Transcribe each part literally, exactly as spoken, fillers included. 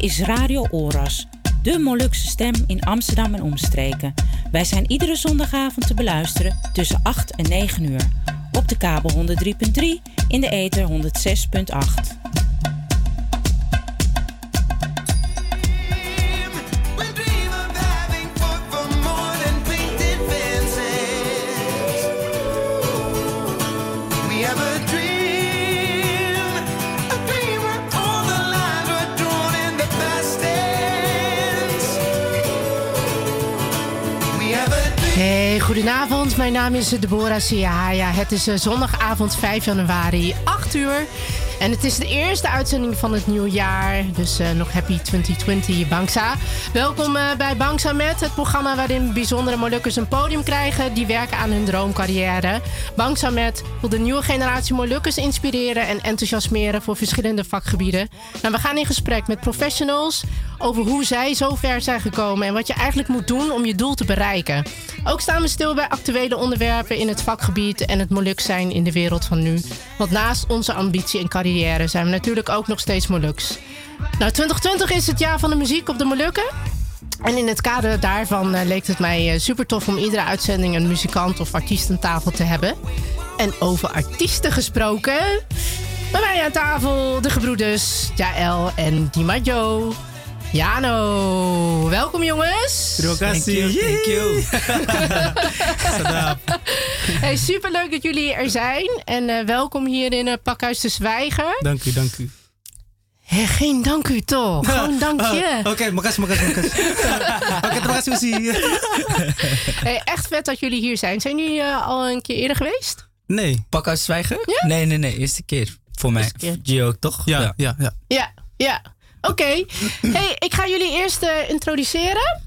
is Radio Oras, de Molukse stem in Amsterdam en omstreken. Wij zijn iedere zondagavond te beluisteren tussen acht en negen uur. Op de kabel honderd drie punt drie, in de ether honderd zes punt acht. Hey, goedenavond. Mijn naam is Deborah Siahaya. Het is uh, zondagavond vijf januari, acht uur. En het is de eerste uitzending van het nieuwe jaar. Dus uh, nog happy twintig twintig, Bangsa. Welkom uh, bij Bangsa Met, het programma waarin bijzondere Molukkers een podium krijgen die werken aan hun droomcarrière. Bangsa Met wil de nieuwe generatie Molukkers inspireren en enthousiasmeren voor verschillende vakgebieden. Nou, we gaan in gesprek met professionals over hoe zij zo ver zijn gekomen en wat je eigenlijk moet doen om je doel te bereiken. Ook staan we stil bij actuele onderwerpen in het vakgebied en het Moluks zijn in de wereld van nu. Want naast onze ambitie en carrière zijn we natuurlijk ook nog steeds Moluks. Nou, twintig twintig is het jaar van de muziek op de Molukken. En in het kader daarvan uh, leek het mij uh, super tof om iedere uitzending een muzikant of artiest aan tafel te hebben. En over artiesten gesproken, bij mij aan tafel de gebroeders Jaël en Dimaggio. Jano, welkom jongens. Terima kasih. Thank you. Sedap. Hey, superleuk dat jullie er zijn. En uh, welkom hier in het Pakhuis de Zwijger. Dank u, dank u. Hey, geen dank u toch? Gewoon dank je. Oké, okay, makasih, makasih, makasih. Oké, terima kasih, Uzi. Hey, echt vet dat jullie hier zijn. Zijn jullie uh, al een keer eerder geweest? Nee. Pakhuis Zwijger? Ja? Nee, nee, nee. Eerste keer. Voor mij. Keer. Gio ook, toch? Ja, ja, ja. Ja, ja. ja. Oké. Okay. Hey, ik ga jullie eerst uh, introduceren.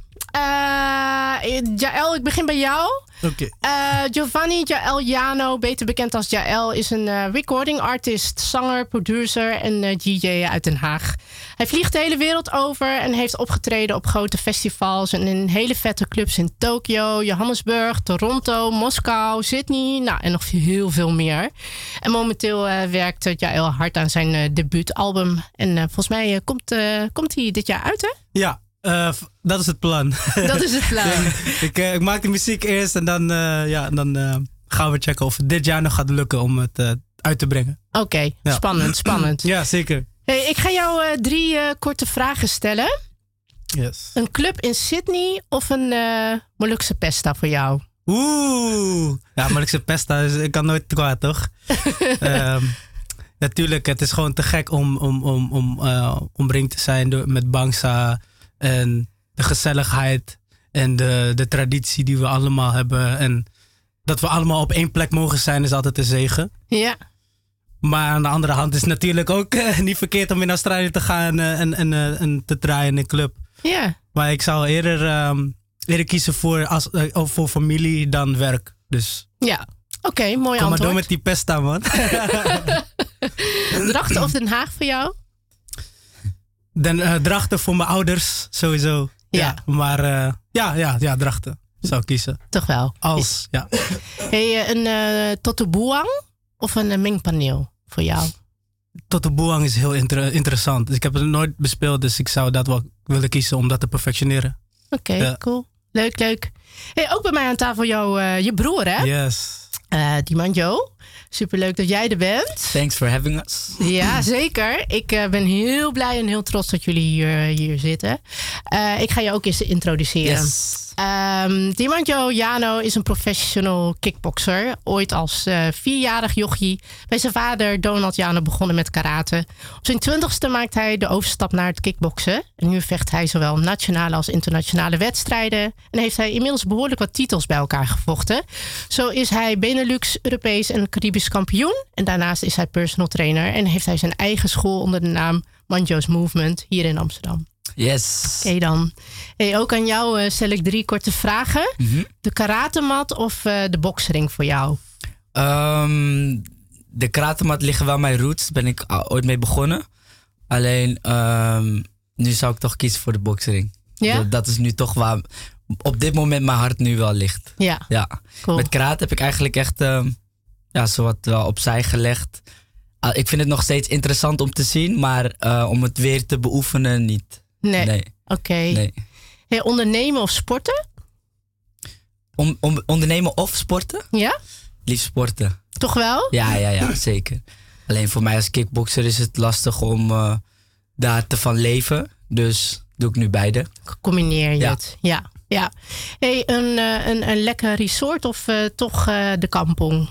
Uh, Jaël, ik begin bij jou. Oké. Okay. Uh, Giovanni Jaël Jano, beter bekend als Jaël, is een uh, recording artist, zanger, producer en uh, D J uit Den Haag. Hij vliegt de hele wereld over en heeft opgetreden op grote festivals en in hele vette clubs in Tokio, Johannesburg, Toronto, Moskou, Sydney, nou en nog heel veel meer. En momenteel uh, werkt uh, Jaël hard aan zijn uh, debuutalbum en uh, volgens mij uh, komt, uh, komt hij dit jaar uit, hè? Ja. Uh, dat is het plan. Dat is het plan. ik, uh, ik maak de muziek eerst en dan, uh, ja, dan uh, gaan we checken of het dit jaar nog gaat lukken om het uh, uit te brengen. Oké, okay, ja. spannend, spannend. Ja, zeker. Hey, ik ga jou uh, drie uh, korte vragen stellen. Yes. Een club in Sydney of een uh, Molukse pesta voor jou? Oeh, ja, Molukse pesta, dus ik kan nooit kwaad, toch? um, natuurlijk, het is gewoon te gek om, om, om, om uh, omringd te zijn door, met Bangsa. En de gezelligheid en de, de traditie die we allemaal hebben. En dat we allemaal op één plek mogen zijn is altijd een zegen. Ja. Maar aan de andere hand is het natuurlijk ook uh, niet verkeerd om in Australië te gaan uh, en, en, uh, en te draaien in een club. Ja. Maar ik zou eerder, um, eerder kiezen voor, als, uh, voor familie dan werk. Dus. Ja, oké, okay, mooi Kom antwoord. Kom maar door met die pesta, man. Drachten of Den Haag voor jou? Den, uh, Drachten voor mijn ouders, sowieso. Ja. ja maar uh, ja, ja, ja, Drachten zou ik kiezen. Toch wel. Als, ja. Hey, een uh, Totobuang of een uh, mengpaneel voor jou? Totobuang is heel inter- interessant. Dus ik heb het nooit bespeeld, dus ik zou dat wel willen kiezen om dat te perfectioneren. Oké, okay, ja. Cool. Leuk, leuk. Hey, ook bij mij aan tafel jou, uh, je broer, hè? Yes. Uh, Dimaggio. Superleuk dat jij er bent. Thanks for having us. Ja, zeker. Ik uh, ben heel blij en heel trots dat jullie hier, hier zitten. Uh, ik ga je ook eens introduceren. Yes. Um, Dimaggio Jano is een professional kickboxer. Ooit als uh, vierjarig jochie bij zijn vader Donald Jano begonnen met karate. Op zijn twintigste maakt hij de overstap naar het kickboksen. En nu vecht hij zowel nationale als internationale wedstrijden. En heeft hij inmiddels behoorlijk wat titels bij elkaar gevochten. Zo is hij Benelux, Europees en Caribisch kampioen. En daarnaast is hij personal trainer. En heeft hij zijn eigen school onder de naam Manjo's Movement hier in Amsterdam. Yes. Oké okay dan. Hey, ook aan jou uh, stel ik drie korte vragen. Mm-hmm. De karatemat of uh, de boksring voor jou? Um, de karatemat liggen wel mijn roots. Daar ben ik ooit mee begonnen. Alleen, um, nu zou ik toch kiezen voor de boksring. Ja? Dat, dat is nu toch waar op dit moment mijn hart nu wel ligt. Ja, ja. Cool. Met karate heb ik eigenlijk echt um, ja, zowat wel opzij gelegd. Uh, ik vind het nog steeds interessant om te zien, maar uh, om het weer te beoefenen niet. Nee. nee. Oké. Okay. Nee. Hey, ondernemen of sporten? Om, om, ondernemen of sporten? Ja? Liefst sporten. Toch wel? Ja, ja, ja, zeker. Alleen voor mij als kickbokser is het lastig om uh, daar te van leven. Dus doe ik nu beide. Combineer je ja. het. Ja. ja. Hey, een, uh, een, een lekker resort of uh, toch uh, de kampong?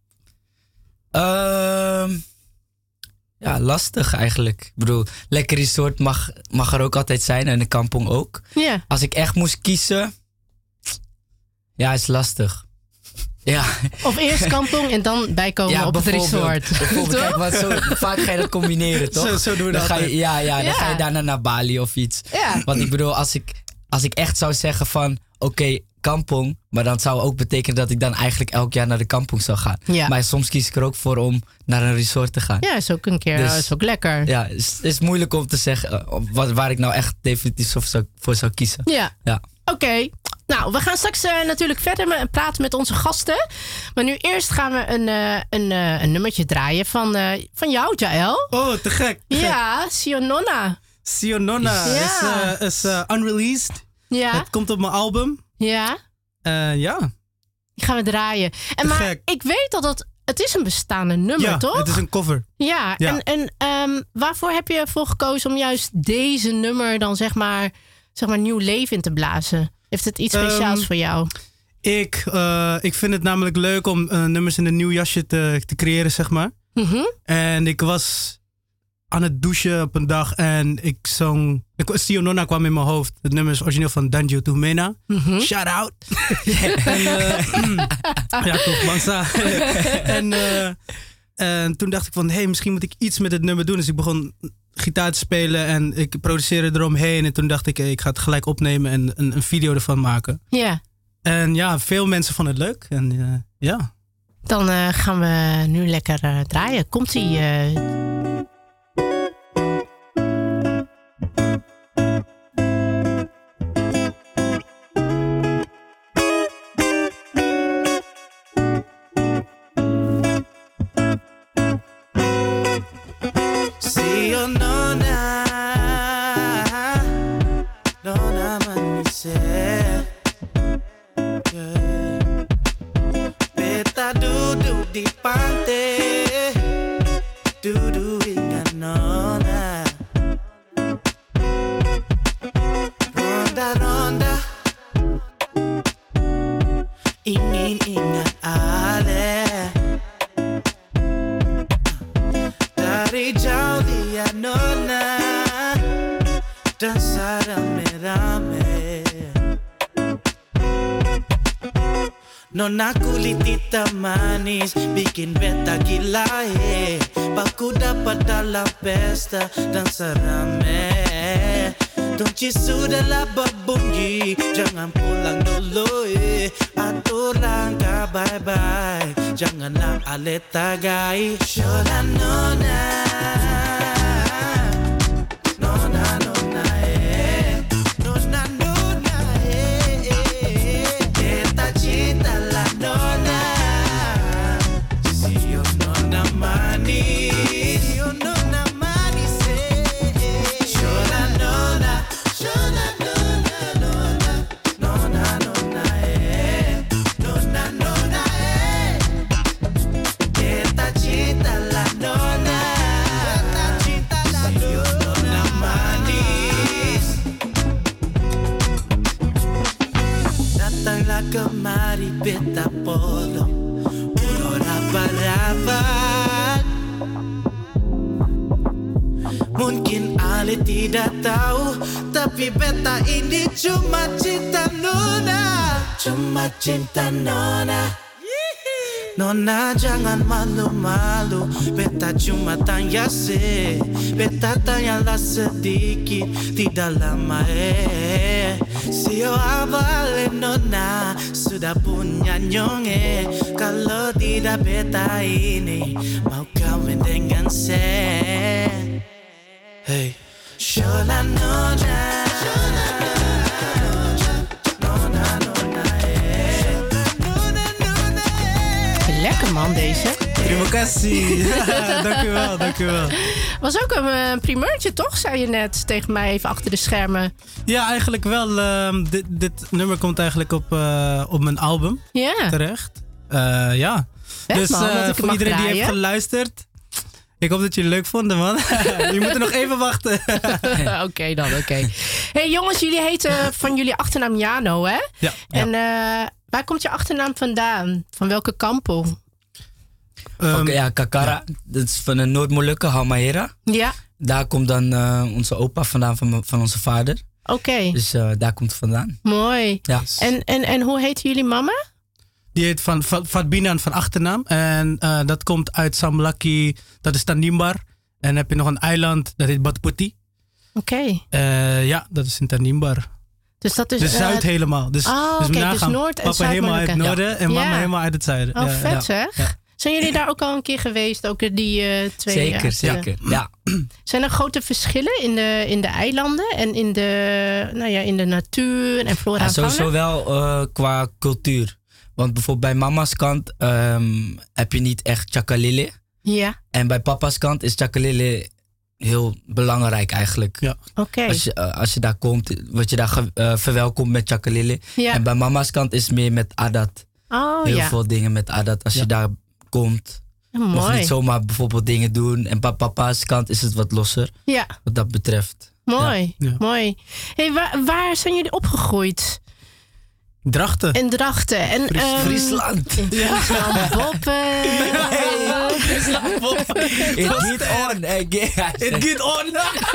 Uh, ja, lastig eigenlijk. Ik bedoel, lekker resort mag, mag er ook altijd zijn en de kampong ook. Ja. Als ik echt moest kiezen, ja, is lastig. Ja. Of eerst kampong en dan bijkomen ja, op het resort. Bijvoorbeeld, kijk, want zo, vaak ga je dat combineren, toch? Zo, zo doen we dan dat. Ga je, ja, ja, dan ja. ga je daarna naar Bali of iets. Ja. Want ik bedoel, als ik, als ik echt zou zeggen van, oké, okay, kampong, maar dan zou ook betekenen dat ik dan eigenlijk elk jaar naar de kampong zou gaan. Ja. Maar soms kies ik er ook voor om naar een resort te gaan. Ja, is ook een keer, dus, is ook lekker. Ja, het is, is moeilijk om te zeggen uh, waar ik nou echt definitief voor zou, voor zou kiezen. Ja, ja. Oké. Okay. Nou, we gaan straks uh, natuurlijk verder met, praten met onze gasten. Maar nu eerst gaan we een, uh, een, uh, een nummertje draaien van, uh, van jou, Jaël. Oh, te gek. Te ja, Siononna. Siononna ja. is, uh, is uh, unreleased. Ja. Het komt op mijn album. Ja. Uh, ja. Die gaan we draaien. En te maar gek. ik weet dat het... Het is een bestaande nummer, ja, toch? het is een cover. Ja, ja. en, en um, waarvoor heb je ervoor gekozen om juist deze nummer dan zeg maar, zeg maar nieuw leven in te blazen? Heeft het iets speciaals um, voor jou? Ik, uh, ik vind het namelijk leuk om uh, nummers in een nieuw jasje te, te creëren, zeg maar. Mm-hmm. En ik was aan het douchen op een dag en ik zong... Siononna kwam in mijn hoofd. Het nummer is origineel van Danjo Tumena. Mm-hmm. Shout out! en, uh, ja, toch, Bangsa. en, uh, en toen dacht ik van, hé, hey, misschien moet ik iets met het nummer doen. Dus ik begon gitaar te spelen en ik produceerde eromheen. En toen dacht ik, hey, ik ga het gelijk opnemen en een, een video ervan maken. Ja. Yeah. En ja, veel mensen vonden het leuk. En uh, ja. Dan uh, gaan we nu lekker uh, draaien. Komt-ie... Uh... Nona kulitita manis, bikin beta gila eh. Baku dapat dalam pesta dan serame. Kunci sudahlah berbunyi, jangan pulang dulu eh. Atur langkah bye-bye, janganlah alih tagai. Shola nona, nona nona eh, nona nona eh, kita cinta la nona, si yo nona manis, yo nona manis eh, shola nona. Kemari beta polo puro raba-raba. Mungkin Ale tidak tahu, tapi beta ini cuma cinta nona, cuma cinta nona. Nona jangan malu-malu, beta cuma tanya se, beta tanyalah sedikit, tidak lama eh. Sio avale nona, sudah punya nyonge, kalau tidak beta ini mau kawin dengan se. Hey, shola nona, shola lekker man deze. Terima kasih. Dank u wel, dank u wel. Was ook een uh, primeurtje, toch? Zei je net tegen mij even achter de schermen. Ja, eigenlijk wel. Uh, dit, dit nummer komt eigenlijk op, uh, op mijn album Ja. terecht. Uh, ja. Vet, dus man, dat uh, ik voor mag iedereen die draaien. heeft geluisterd. Ik hoop dat jullie het leuk vonden, man. Je moet er nog even wachten. Oké okay, dan, oké. Okay. Hey jongens, jullie heten van jullie achternaam Jano, hè? Ja. En uh, waar komt je achternaam vandaan? Van welke kampo? Um, Oké, ja, Kakara. Ja. Dat is van de Noord-Molukken, Halmahera. Ja. Daar komt dan uh, onze opa vandaan, van, van onze vader. Oké. Okay. Dus uh, daar komt het vandaan. Mooi. Ja. En, en, en hoe heet jullie mama? Die heet van Fatbinan van achternaam. En uh, dat komt uit Samlaki, dat is Tanimbar. En dan heb je nog een eiland, dat heet Batputi. Oké. Okay. Uh, ja, dat is in Tanimbar. Dus dat is... Dus uh, zuid helemaal. Dus, oh, dus, okay, dus noord en papa helemaal uit het noorden ja. en mama ja. helemaal uit het zuiden. Oh, ja, vet ja. zeg. Ja. Zijn jullie daar ook al een keer geweest? Ook die uh, twee... Zeker, uh, zeker. Ja. Zijn er grote verschillen in de, in de eilanden en in de, nou ja, in de natuur en flora ja, en fauna? sowieso wel uh, qua cultuur. Want bijvoorbeeld bij mama's kant um, heb je niet echt chakalele. Ja. En bij papa's kant is chakalele heel belangrijk eigenlijk. Ja. Oké. Okay. Als, je, uh, als je daar komt, word je daar ge, uh, verwelkomd met chakalele. Ja. En bij mama's kant is het meer met adat. Oh, heel ja. veel dingen met adat. Als ja. je daar komt, oh, mag niet zomaar bijvoorbeeld dingen doen. En bij papa's kant is het wat losser. Ja. Wat dat betreft. Mooi, ja. Ja. mooi. Hey, waar, waar zijn jullie opgegroeid? Drachten. In Drachten. En, Fries, um, Friesland. In Friesland, Boppen. Friesland, Boppen. It get on. It get on.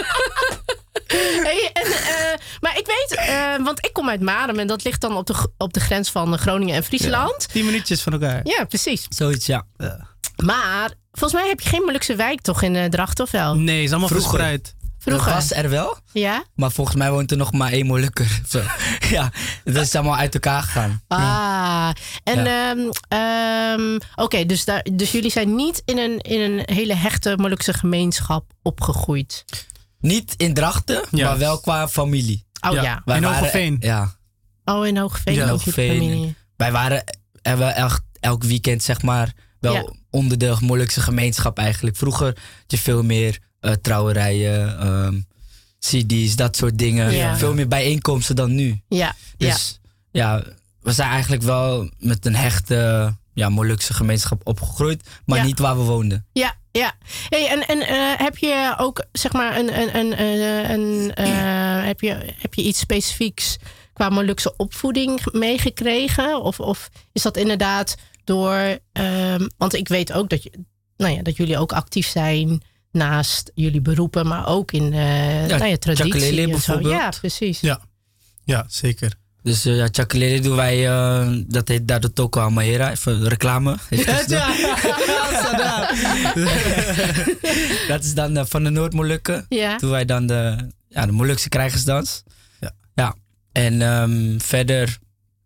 Hey, en, uh, maar ik weet, uh, want ik kom uit Marum en dat ligt dan op de, op de grens van Groningen en Friesland. Ja, tien minuutjes van elkaar. Ja, precies. Zoiets, ja. ja. Maar volgens mij heb je geen Molukse wijk toch in uh, Drachten of wel? Nee, is allemaal Vroeger. verspreid. Vroeger. Dat was er wel. Ja? Maar volgens mij woont er nog maar één Molukker. Zo. Ja, dat is allemaal uit elkaar gegaan. Ah, en ja. um, um, oké, okay, dus, dus jullie zijn niet in een, in een hele hechte Molukse gemeenschap opgegroeid? Niet in Drachten, ja. maar wel qua familie. Oh ja. ja. Wij in Hoogeveen. Ja. Oh, in Hoogeveen. Ja, ook Hoogeveen. Wij waren er wel elk, elk weekend, zeg maar, wel ja. onder de Molukse gemeenschap eigenlijk. Vroeger had je veel meer uh, trouwerijen, um, C D's, dat soort dingen. Ja. Veel meer bijeenkomsten dan nu. Ja. Dus ja, ja we zijn eigenlijk wel met een hechte ja, Molukse gemeenschap opgegroeid, maar ja. niet waar we woonden. Ja, ja. Hey, en en uh, heb je ook, zeg maar, een, een, een, een, een uh, heb, je, heb je iets specifieks qua Molukse opvoeding meegekregen? Of, of is dat inderdaad door, um, want ik weet ook dat, je, nou ja, dat jullie ook actief zijn naast jullie beroepen, maar ook in uh, ja, nou ja, traditie en zo. Ja, precies. Ja, ja zeker. Dus uh, ja, chakalele doen wij, uh, dat heet daar de Toko Halmahera, even reclame. Ja, dat is dan uh, van de Noord-Molukken. Ja. Doen wij dan de, ja, de Molukse krijgersdans. Ja. Ja. En um, verder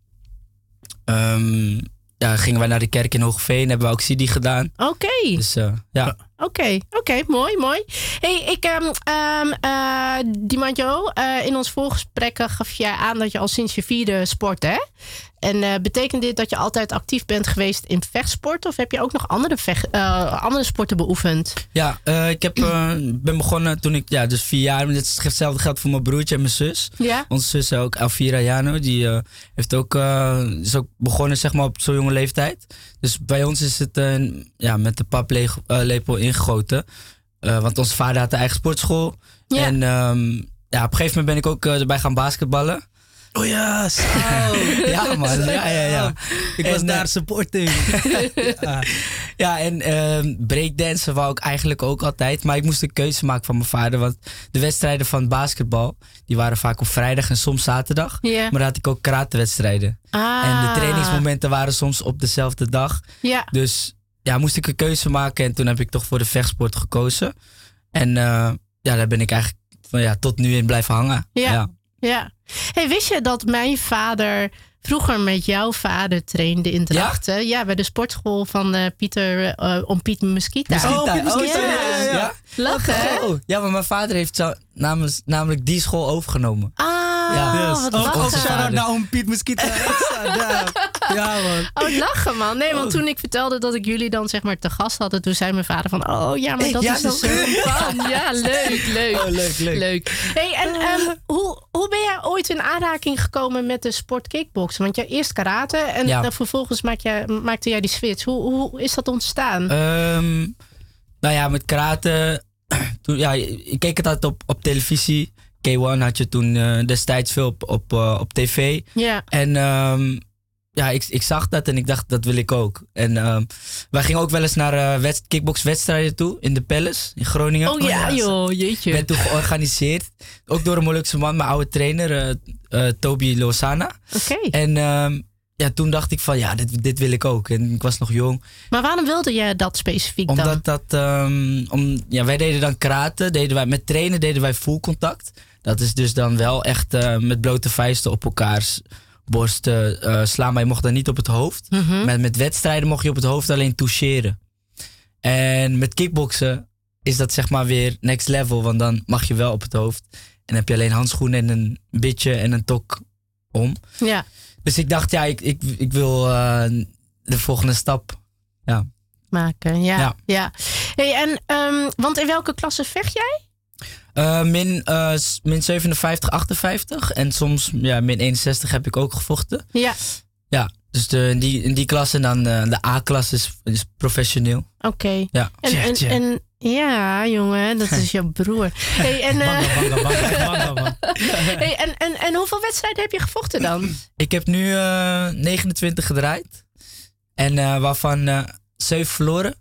um, ja, gingen wij naar de kerk in Hoogeveen, hebben we ook C D gedaan. Oké. Okay. Dus uh, ja. Oké, okay, oké, okay, mooi, mooi. Hey, ik, um, um, uh, Dimandjo, uh, in ons voorgesprek gaf je aan dat je al sinds je vierde sport, hè? En uh, betekent dit dat je altijd actief bent geweest in vechtsport? Of heb je ook nog andere, vecht, uh, andere sporten beoefend? Ja, uh, ik heb, uh, ben begonnen toen ik, ja, dus vier jaar. Dit is hetzelfde geldt voor mijn broertje en mijn zus. Ja? Onze zus ook, Elvira Jano, die uh, heeft ook, uh, is ook begonnen, zeg maar, op zo'n jonge leeftijd. Dus bij ons is het uh, ja, met de paplepel ingegoten. Uh, want onze vader had een eigen sportschool. Ja. En um, ja, op een gegeven moment ben ik ook uh, erbij gaan basketballen. Oh ja, zo. Ja man, ja, ja, ja. Ik was en, daar supporting. ja. ja, en uh, breakdansen wou ik eigenlijk ook altijd. Maar ik moest een keuze maken van mijn vader. Want de wedstrijden van basketbal, die waren vaak op vrijdag en soms zaterdag. Yeah. Maar dan had ik ook karatewedstrijden. Ah. En de trainingsmomenten waren soms op dezelfde dag. Ja. Dus ja, moest ik een keuze maken. En toen heb ik toch voor de vechtsport gekozen. En uh, ja, daar ben ik eigenlijk van, ja, tot nu in blijven hangen. Ja. ja. Ja. Hey, wist je dat mijn vader vroeger met jouw vader trainde in Drachten? Ja, ja bij de sportschool van uh, Pieter, uh, om Piet Mesquita. Mesquita. Oh, Piet Mesquita. Oh, ja, ja, ja. Lachen. Oh, ja, maar mijn vader heeft zo, namens, namelijk die school overgenomen. Ah, ja. yes. Wat oh, lachen. shout-out naar om Piet Mesquita. Ja, man. Oh, lachen, man. Nee, want toen ik vertelde dat ik jullie dan zeg maar te gast hadden, toen zei mijn vader van, oh ja, maar dat Ja, is de nog- zoon van. Ja, leuk, leuk. Oh, leuk, leuk. Leuk. Hey, en ehm, hoe, hoe ben jij ooit in aanraking gekomen met de sport kickboksen? Want jij eerst karate en Ja. dan vervolgens maak jij, maakte jij die switch. Hoe, hoe is dat ontstaan? Ehm, nou ja, met karate. Toen, ja, ik keek het altijd op, op televisie. K één had je toen eh, destijds veel op, op, eh, op tv. ja. En ehm, ja, ik, ik zag dat en ik dacht, dat wil ik ook. En ehm, wij gingen ook wel eens naar uh, wedst- kickboxwedstrijden toe in de Palace in Groningen. Oh ja, joh, jeetje. Werd toen georganiseerd. Ook door een Molukse man, mijn oude trainer, eh eh, Toby Lozana. Oké. En ehm, ja, toen dacht ik van, ja, dit, dit wil ik ook. En ik was nog jong. Maar waarom wilde je dat specifiek dan? Omdat dat, ehm, om, ja, wij deden dan karate, deden wij, met trainen deden wij full contact. Dat is dus dan wel echt eh, met blote vuisten op elkaars borsten eh, slaan. Maar je mocht dan niet op het hoofd. Mhm. Met, met wedstrijden mocht je op het hoofd alleen toucheren. En met kickboksen is dat zeg maar weer next level. Want dan mag je wel op het hoofd. En dan heb je alleen handschoenen en een bitje en een tok om. Ja. Dus ik dacht, ja, ik, ik, ik wil eh, de volgende stap. Ja. Maken, ja. ja. Ja. Hey, en, ehm, want in welke klasse vecht jij? Uh, min, uh, s- min zevenenvijftig, achtenvijftig. En soms ja, min eenenzestig heb ik ook gevochten. Ja, Ja, dus de, in, die, in die klasse. En dan uh, de A-klasse is, is professioneel. oké. Ja. En, Tja, en, tja. en ja, jongen, dat is jouw broer. Hey, en, eh, Banga, banga, banga, banga, man. hey, en, en, en hoeveel wedstrijden heb je gevochten dan? Ik heb nu uh, negenentwintig gedraaid. En uh, waarvan uh, zeven verloren.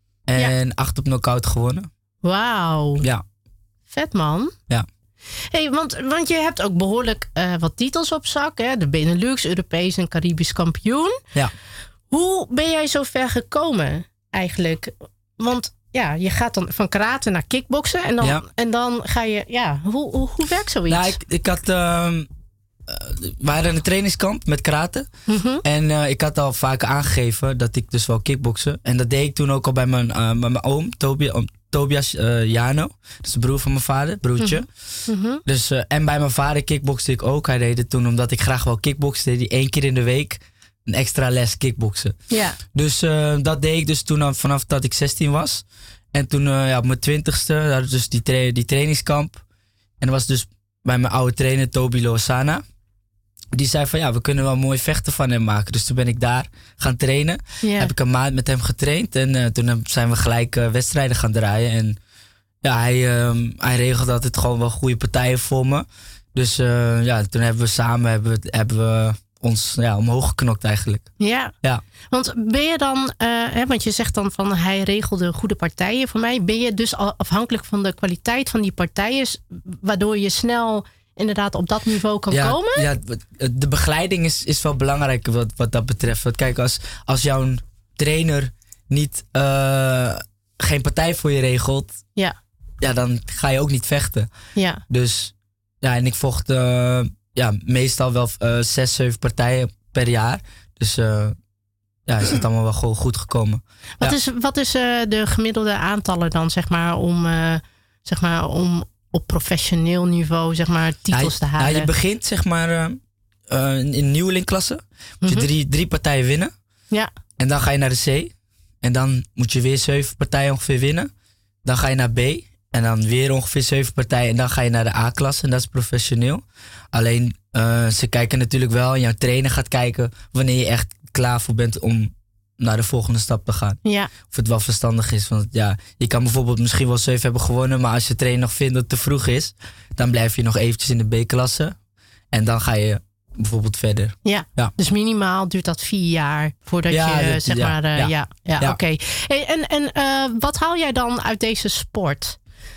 En acht op knockout gewonnen. Wauw, Ja. vet man. Ja. Hey, want, want je hebt ook behoorlijk eh, wat titels op zak. Hè? De Benelux, Europees en Caribisch kampioen. Ja. Hoe ben jij zo ver gekomen eigenlijk? Want ja, je gaat dan van karate naar kickboksen. En dan, Ja. en dan ga je, ja, hoe, hoe, hoe werkt zoiets? Nou, ik, ik had... ehm, eh, we hadden een trainingskamp met karate. Mhm. En eh, ik had al vaker aangegeven dat ik dus wel kickboksen. En dat deed ik toen ook al bij mijn, eh, bij mijn oom, Tobi, oom Tobias eh, Jano. Dat is de broer van mijn vader, broertje. Mhm. Dus, eh, en bij mijn vader kickbokste ik ook. Hij deed het toen omdat ik graag wel kickbokste. Deed hij één keer in de week een extra les kickboksen. Ja, Dus eh, dat deed ik dus toen al vanaf dat ik zestien was. En toen eh, ja, op mijn twintigste hadden we dus die, tra- die trainingskamp. En dat was dus bij mijn oude trainer Toby Lozana. Die zei van ja, we kunnen wel mooi vechten van hem maken. Dus toen ben ik daar gaan trainen. ja. Heb ik een maand met hem getraind. En eh, toen heb- zijn we gelijk eh, wedstrijden gaan draaien. En ja, hij, ehm, hij regelde altijd gewoon wel goede partijen voor me. Dus eh, ja, toen hebben we samen hebben we, hebben we ons ja, omhoog geknokt eigenlijk. Ja. Ja. Want ben je dan, eh, hè, want je zegt dan van hij regelde goede partijen voor mij. Ben je dus al afhankelijk van de kwaliteit van die partijen, s- waardoor je snel inderdaad op dat niveau kan ja, komen? Ja, de begeleiding is, is wel belangrijk wat, wat dat betreft. Want kijk, als, als jouw trainer niet eh, geen partij voor je regelt, Ja, ja, dan ga je ook niet vechten. ja, Dus ja, en ik vocht eh, ja, meestal wel eh, zes, zeven partijen per jaar. Dus eh, ja, is het allemaal wel gewoon goed gekomen. Wat Ja. is, wat is eh, de gemiddelde aantallen dan, zeg maar, om, eh, zeg maar, om op professioneel niveau, zeg maar, titels te Ja, halen? ja, je begint zeg maar eh, eh, in de nieuwelingklasse. Moet je Mhm. drie, drie partijen winnen. Ja, En dan ga je naar de C. En dan moet je weer zeven partijen ongeveer winnen. Dan ga je naar B. En dan weer ongeveer zeven partijen. En dan ga je naar de A-klasse. En dat is professioneel. Alleen, eh, ze kijken natuurlijk wel. En jouw trainer gaat kijken wanneer je echt klaar voor bent om naar de volgende stap te gaan. ja, Of het wel verstandig is. Want ja, je kan bijvoorbeeld misschien wel zeven hebben gewonnen. Maar als je trainer nog vindt dat het te vroeg is. Dan blijf je nog eventjes in de B-klasse. En dan ga je bijvoorbeeld verder. ja. Ja. Dus minimaal duurt dat vier jaar voordat Ja, je, dat- zeg ja, maar, eh, ja, ja. ja, Ja. oké. Hey, en en eh, wat haal jij dan uit deze sport?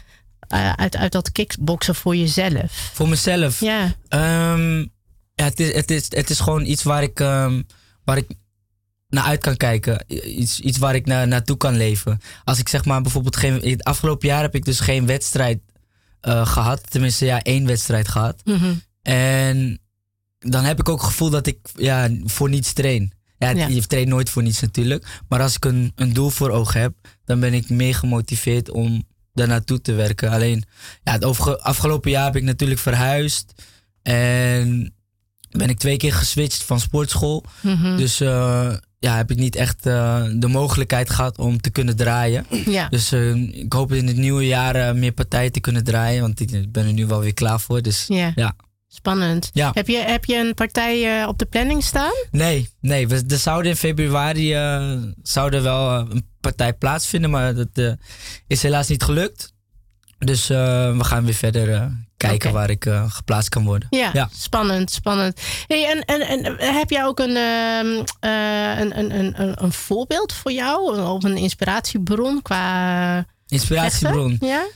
Eh, uit, uit dat kickboksen voor jezelf? Voor mezelf. Ja, Ehm, ja, het, is, het, is, het is gewoon iets waar ik, ehm, waar ik naar uit kan kijken. Iets, iets waar ik naar, naartoe kan leven. Als ik zeg maar bijvoorbeeld geen... Het afgelopen jaar heb ik dus geen wedstrijd eh, gehad. Tenminste, ja, één wedstrijd gehad. mhm. En dan heb ik ook het gevoel dat ik ja, voor niets train. Ja, Ja. je traint nooit voor niets natuurlijk. Maar als ik een, een doel voor ogen heb, dan ben ik meer gemotiveerd om daar naartoe te werken. Alleen, ja, het overge- afgelopen jaar heb ik natuurlijk verhuisd. En ben ik twee keer geswitcht van sportschool. Mhm. Dus uh, ja, heb ik niet echt uh, de mogelijkheid gehad om te kunnen draaien. Ja. Dus uh, ik hoop in het nieuwe jaar uh, meer partijen te kunnen draaien. Want ik ben er nu wel weer klaar voor. Dus Ja. ja. Spannend. Ja. Heb, je, heb je een partij uh, op de planning staan? Nee, nee. We, er zouden in februari uh, zouden wel uh, een partij plaatsvinden. Maar dat uh, is helaas niet gelukt. Dus uh, we gaan weer verder uh, kijken Oké. waar ik uh, geplaatst kan worden. Ja, Ja. spannend, spannend. Hey, en, en, en heb jij ook een, uh, uh, een, een, een, een voorbeeld voor jou? Of een inspiratiebron qua Inspiratiebron. vechten? Ja?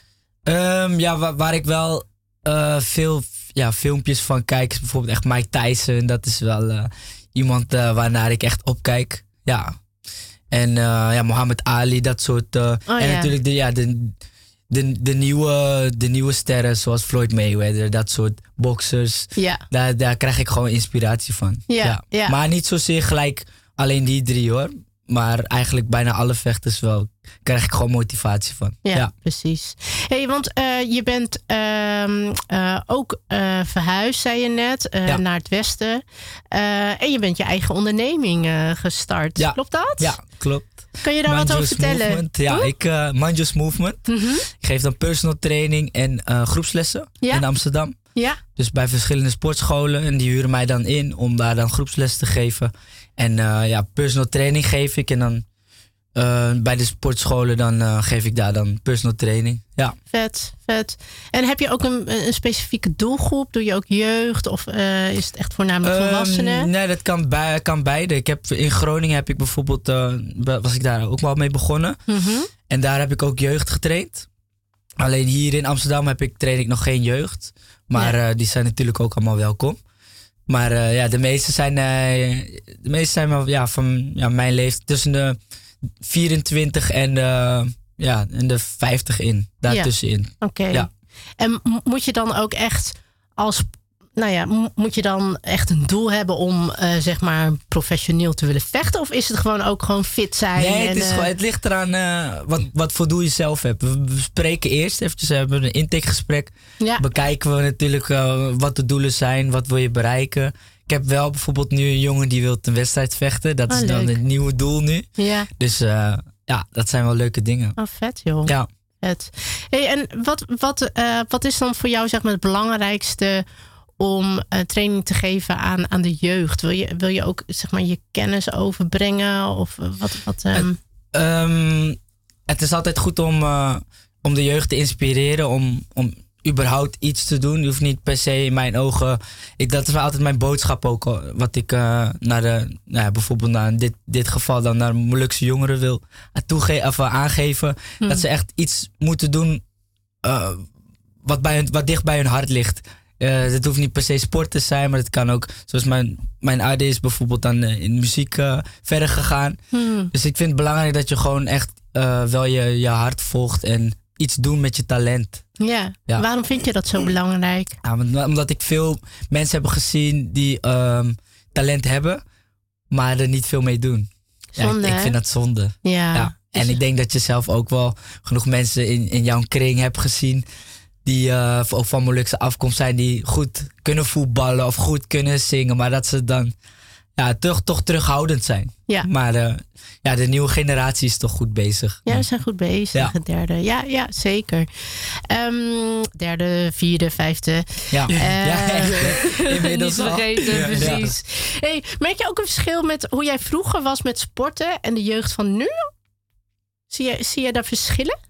Um, ja, waar, waar ik wel uh, veel ja, filmpjes van kijk, is bijvoorbeeld echt Mike Tyson. Dat is wel uh, iemand uh, waarnaar ik echt opkijk. Ja. En uh, ja, Muhammad Ali, dat soort. Uh, Oh, en ja. natuurlijk de, ja, de, de, de, nieuwe, de nieuwe sterren zoals Floyd Mayweather, dat soort boxers. Ja. Daar, daar krijg ik gewoon inspiratie van. Ja, ja. Maar niet zozeer gelijk alleen die drie hoor. Maar eigenlijk bijna alle vechters wel. Krijg ik gewoon motivatie van. Ja, Ja. precies. Hey, want uh, je bent uh, uh, ook uh, verhuisd, zei je net, uh, Ja. naar het westen. Uh, en je bent je eigen onderneming uh, gestart. Ja. Klopt dat? Ja, klopt. Kan je daar wat over Manjus vertellen? Movement. Ja, Hm? ik uh, Manjus Movement. Mhm. Ik geef dan personal training en uh, groepslessen Ja. in Amsterdam. Ja. Dus bij verschillende sportscholen. En die huren mij dan in om daar dan groepslessen te geven. En uh, ja, personal training geef ik. En dan uh, bij de sportscholen dan uh, geef ik daar dan personal training. Ja. Vet, vet. En heb je ook een, een specifieke doelgroep? Doe je ook jeugd? Of uh, is het echt voornamelijk volwassenen? Um, nee, dat kan, bij, kan beide. Ik heb, in Groningen heb ik bijvoorbeeld, uh, was ik daar ook wel mee begonnen. Mm-hmm. En daar heb ik ook jeugd getraind. Alleen hier in Amsterdam heb ik, train ik nog geen jeugd. Maar Ja. uh, die zijn natuurlijk ook allemaal welkom. Maar uh, ja, de meeste zijn, uh, de meeste zijn wel, ja, van ja, mijn leeftijd tussen de vierentwintig en de, ja, en de vijftig in. Daartussenin. Oké. Ja. En m- moet je dan ook echt als... Nou ja, m- moet je dan echt een doel hebben om uh, zeg maar professioneel te willen vechten? Of is het gewoon ook gewoon fit zijn? Nee, het, en, is uh, gewoon, het ligt eraan uh, wat, wat voor doel je zelf hebt. We, we spreken eerst eventjes, we hebben een intakegesprek. Ja. Bekijken we natuurlijk uh, wat de doelen zijn, wat wil je bereiken. Ik heb wel bijvoorbeeld nu een jongen die wil een wedstrijd vechten. Dat Oh, is dan leuk. het nieuwe doel nu. Ja. Dus uh, ja, dat zijn wel leuke dingen. Oh, vet joh. Ja. Vet. Hey, en wat, wat, uh, wat is dan voor jou zeg maar het belangrijkste om uh, training te geven aan, aan de jeugd? Wil je, wil je ook zeg maar je kennis overbrengen? Of uh, wat... wat um... Um, het is altijd goed om, uh, om de jeugd te inspireren. Om, om überhaupt iets te doen. Je hoeft niet per se in mijn ogen... Ik, dat is wel altijd mijn boodschap ook. uh, Wat ik uh, naar de... Nou ja, bijvoorbeeld naar dit, dit geval dan naar Molukse jongeren wil toege- of, uh, aangeven. Hmm. Dat ze echt iets moeten doen uh, wat, bij hun, wat dicht bij hun hart ligt. Uh, het hoeft niet per se sport te zijn, maar het kan ook... Zoals mijn, mijn A D is bijvoorbeeld dan uh, in muziek uh, verder gegaan. Hmm. Dus ik vind het belangrijk dat je gewoon echt uh, wel je, je hart volgt en iets doen met je talent. Ja. Ja. Waarom vind je dat zo belangrijk? Ja, want- omdat ik veel mensen heb gezien die um, talent hebben, maar er niet veel mee doen. Ja, Zonde, ik, ik hè? vind dat zonde. Ja. Ja. En Dus- ik denk dat je zelf ook wel genoeg mensen in, in jouw kring hebt gezien die uh, ook van Molukse afkomst zijn, die goed kunnen voetballen of goed kunnen zingen, maar dat ze dan ja, toch, toch terughoudend zijn. Ja. Maar uh, ja, de nieuwe generatie is toch goed bezig. Ja, we zijn goed bezig. Ja. Het derde. Ja, ja zeker. Um, derde, vierde, vijfde. Ja, Uh, ja echt. Inmiddels niet al. vergeten, Ja, ja. precies. Hey, merk je ook een verschil met hoe jij vroeger was met sporten en de jeugd van nu? Zie je, zie je daar verschillen?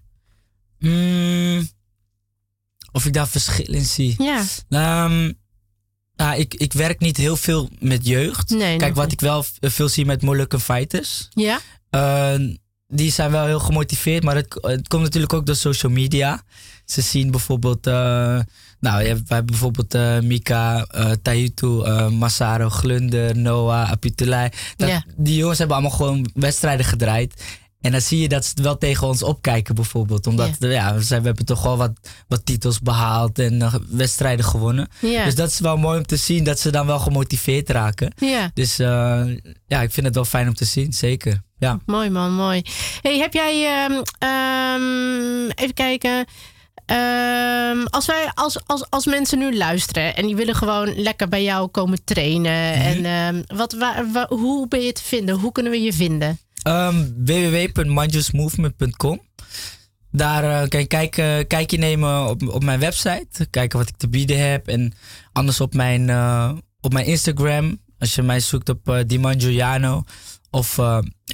Mm, of ik daar verschil in zie? Ja. Um, ja, ik, ik werk niet heel veel met jeugd. Nee, Kijk, nog wat niet. ik wel v- veel zie met Molukken fighters. Ja? Uh, die zijn wel heel gemotiveerd, maar het, het komt natuurlijk ook door social media. Ze zien bijvoorbeeld, uh, nou, je hebt, we hebben bijvoorbeeld uh, Mika, uh, Tahitu, uh, Massaro, Glunder, Noah, Apitulai. Dat- Ja. Die jongens hebben allemaal gewoon wedstrijden gedraaid. En dan zie je dat ze wel tegen ons opkijken bijvoorbeeld. Omdat Ja. ja. we, zijn, we hebben toch wel wat, wat titels behaald en uh, wedstrijden gewonnen. Ja. Dus dat is wel mooi om te zien dat ze dan wel gemotiveerd raken. Ja. Dus uh, ja, ik vind het wel fijn om te zien, zeker. Ja. Mooi man, mooi. Hey, heb jij, um, um, even kijken, ehm, als, wij, als, als, als mensen nu luisteren en die willen gewoon lekker bij jou komen trainen. Mhm. En ehm, wat, waar, waar- hoe ben je te vinden? Hoe kunnen we je vinden? Um, w w w punt manjusmovement punt com. Daar eh, kan je kijken, kijkje nemen op, op mijn website. Kijken wat ik te bieden heb. En anders op mijn, eh, op mijn Instagram. Als je mij zoekt op uh, Dimangiuliano. Of uh,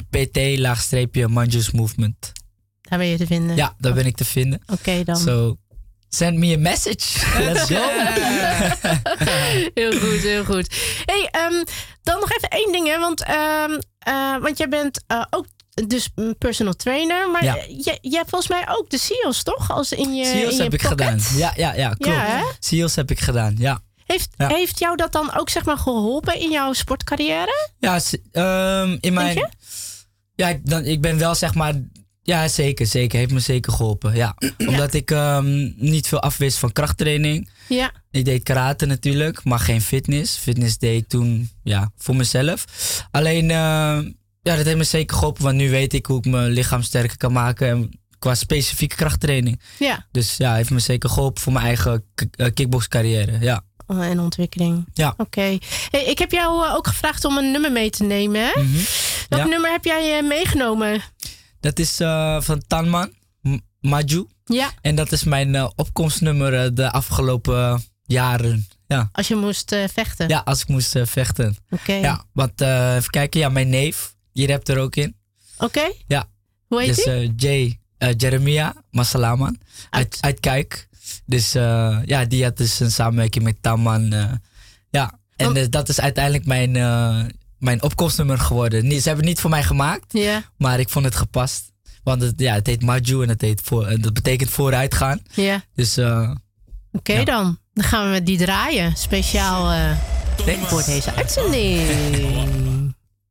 pt Movement. Daar ben je te vinden. Ja, daar ben ik te vinden. Oké dan. So, send me a message. Let's go. Heel goed, heel goed. Hey, ehm, dan nog even één ding, hè? Want, ehm, eh, want jij bent eh, ook dus een personal trainer, maar Ja. je, je hebt volgens mij ook de S E O's, toch? Als in je, C E O's in je heb ik pocket? gedaan. Ja, ja, ja, klopt. Ja, hè? C E O's heb ik gedaan, ja. Heeft, Ja. heeft jou dat dan ook zeg maar geholpen in jouw sportcarrière? Ja, s- ehm, in mijn. je? Ja, ik- dan, ik ben wel zeg maar. Ja, zeker, zeker. Heeft me zeker geholpen. Ja. Omdat ik ehm, niet veel afwist van krachttraining. Ja. Ik deed karate natuurlijk, maar geen fitness. Fitness deed ik toen ja, voor mezelf. Alleen, ehm, ja, dat heeft me zeker geholpen. Want nu weet ik hoe ik mijn lichaam sterker kan maken. En qua specifieke krachttraining. Ja. Dus ja, heeft me zeker geholpen voor mijn eigen k- eh, kickboxcarrière. Ja. Oh, en ontwikkeling. Ja. Oké. Hey, ik heb jou eh, ook gevraagd om een nummer mee te nemen. Hè? Mhm. Welk Ja. nummer heb jij eh, meegenomen? Dat is eh, van Tanman, M- Maju. Ja. En dat is mijn eh, opkomstnummer eh, de afgelopen eh, jaren. Ja. Als je moest eh, vechten. ja, als ik moest eh, vechten. Oké. Ja, want eh, even kijken. Ja, mijn neef, die rapt er ook in. Oké. Ja. Hoe heet Dus die? eh, Jay uh, Jeremia Masalaman uit, Uit- uit Kuik. Dus eh, ja, die had dus een samenwerking met Tanman. eh, ja, en Want- eh, dat is uiteindelijk mijn, eh, mijn opkomstnummer geworden. Niet, ze hebben het niet voor mij gemaakt, Ja. maar ik vond het gepast. Want het, ja, het heet Maju en het heet voor, en dat betekent vooruitgaan. Ja. Dus eh, Oké Ja. dan. Dan gaan we die draaien. Speciaal eh, thanks. voor deze uitzending.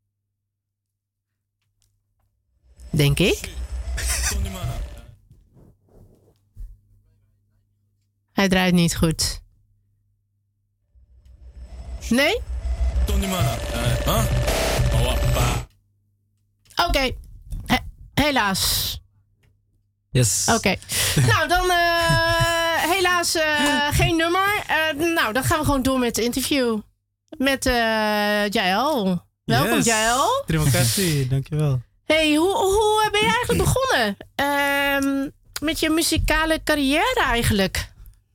Denk ik. Hij draait niet goed. Nee? Oké. He- helaas. Yes. Oké. Nou, dan eh, helaas eh, geen nummer. Eh, nou, dan gaan we gewoon door met het interview. Met eh Jael. Welkom, Yes. Jael. Terima kasih, dankjewel. Hey, hoe, hoe eh, ben je eigenlijk begonnen? Ehm, met je muzikale carrière eigenlijk?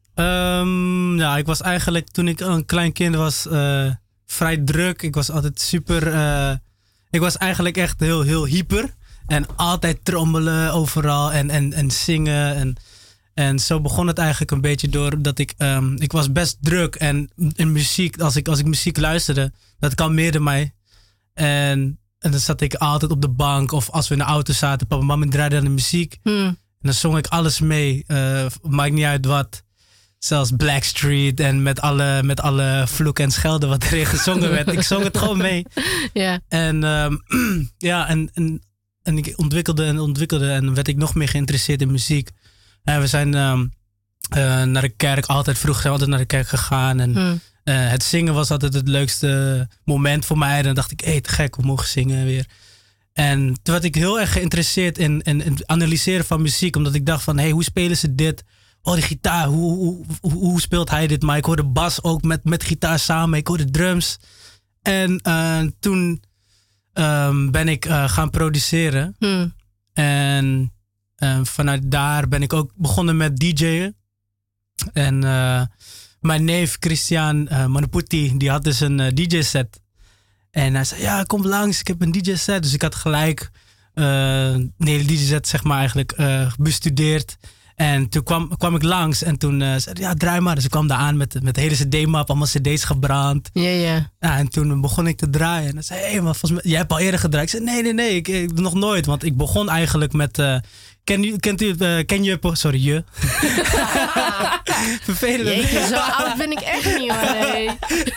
Ehm, ja, ik was eigenlijk toen ik een klein kind was eh, vrij druk. Ik was altijd super. eh, ik was eigenlijk echt heel, heel hyper. En altijd trommelen overal en, en, en zingen. En, en zo begon het eigenlijk een beetje door dat ik. ehm, ik was best druk. En in muziek, als ik, als ik muziek luisterde, dat kalmeerde mij. En, en dan zat ik altijd op de bank. Of als we in de auto zaten, papa en mama draaiden aan de muziek. Hmm. En dan zong ik alles mee. eh, maakt niet uit wat. Zelfs Blackstreet en met alle, met alle vloek en schelden wat erin gezongen werd. Ik zong het gewoon mee. Ja. En ehm, ja, en, en, en ik ontwikkelde en ontwikkelde en werd ik nog meer geïnteresseerd in muziek. En we zijn ehm, eh, naar de kerk, altijd vroeg zijn we altijd naar de kerk gegaan. En Hmm. eh, het zingen was altijd het leukste moment voor mij. En dan dacht ik, hé, te gek, we mogen zingen weer. En toen werd ik heel erg geïnteresseerd in, in, in het analyseren van muziek. Omdat ik dacht van, hé, hey, hoe spelen ze dit? Oh, die gitaar, hoe, hoe, hoe, hoe speelt hij dit? Maar ik hoorde bas ook met, met gitaar samen. Ik hoorde drums. En eh, toen ehm, ben ik eh, gaan produceren. Hmm. En eh, vanuit daar ben ik ook begonnen met D J'en. En eh, mijn neef Christian uh, Manuputi, die had dus een eh, D J-set. En hij zei, ja, kom langs, ik heb een D J-set. Dus ik had gelijk uh, een hele D J-set, zeg maar, eigenlijk uh, bestudeerd. En toen kwam, kwam ik langs en toen uh, zei hij, ja, draai maar. Dus ik kwam daar aan met, met de hele C D-map, allemaal C D's gebrand. Ja, ja. Ja, en toen begon ik te draaien. En hij zei, hé, hey, maar volgens mij, jij hebt al eerder gedraaid. Ik zei, nee, nee, nee, ik, ik nog nooit. Want ik begon eigenlijk met, uh, ken, u, kent u, uh, ken je, sorry, je. Vervelend. Jeetje, zo oud ben ik echt niet hoor. Nee.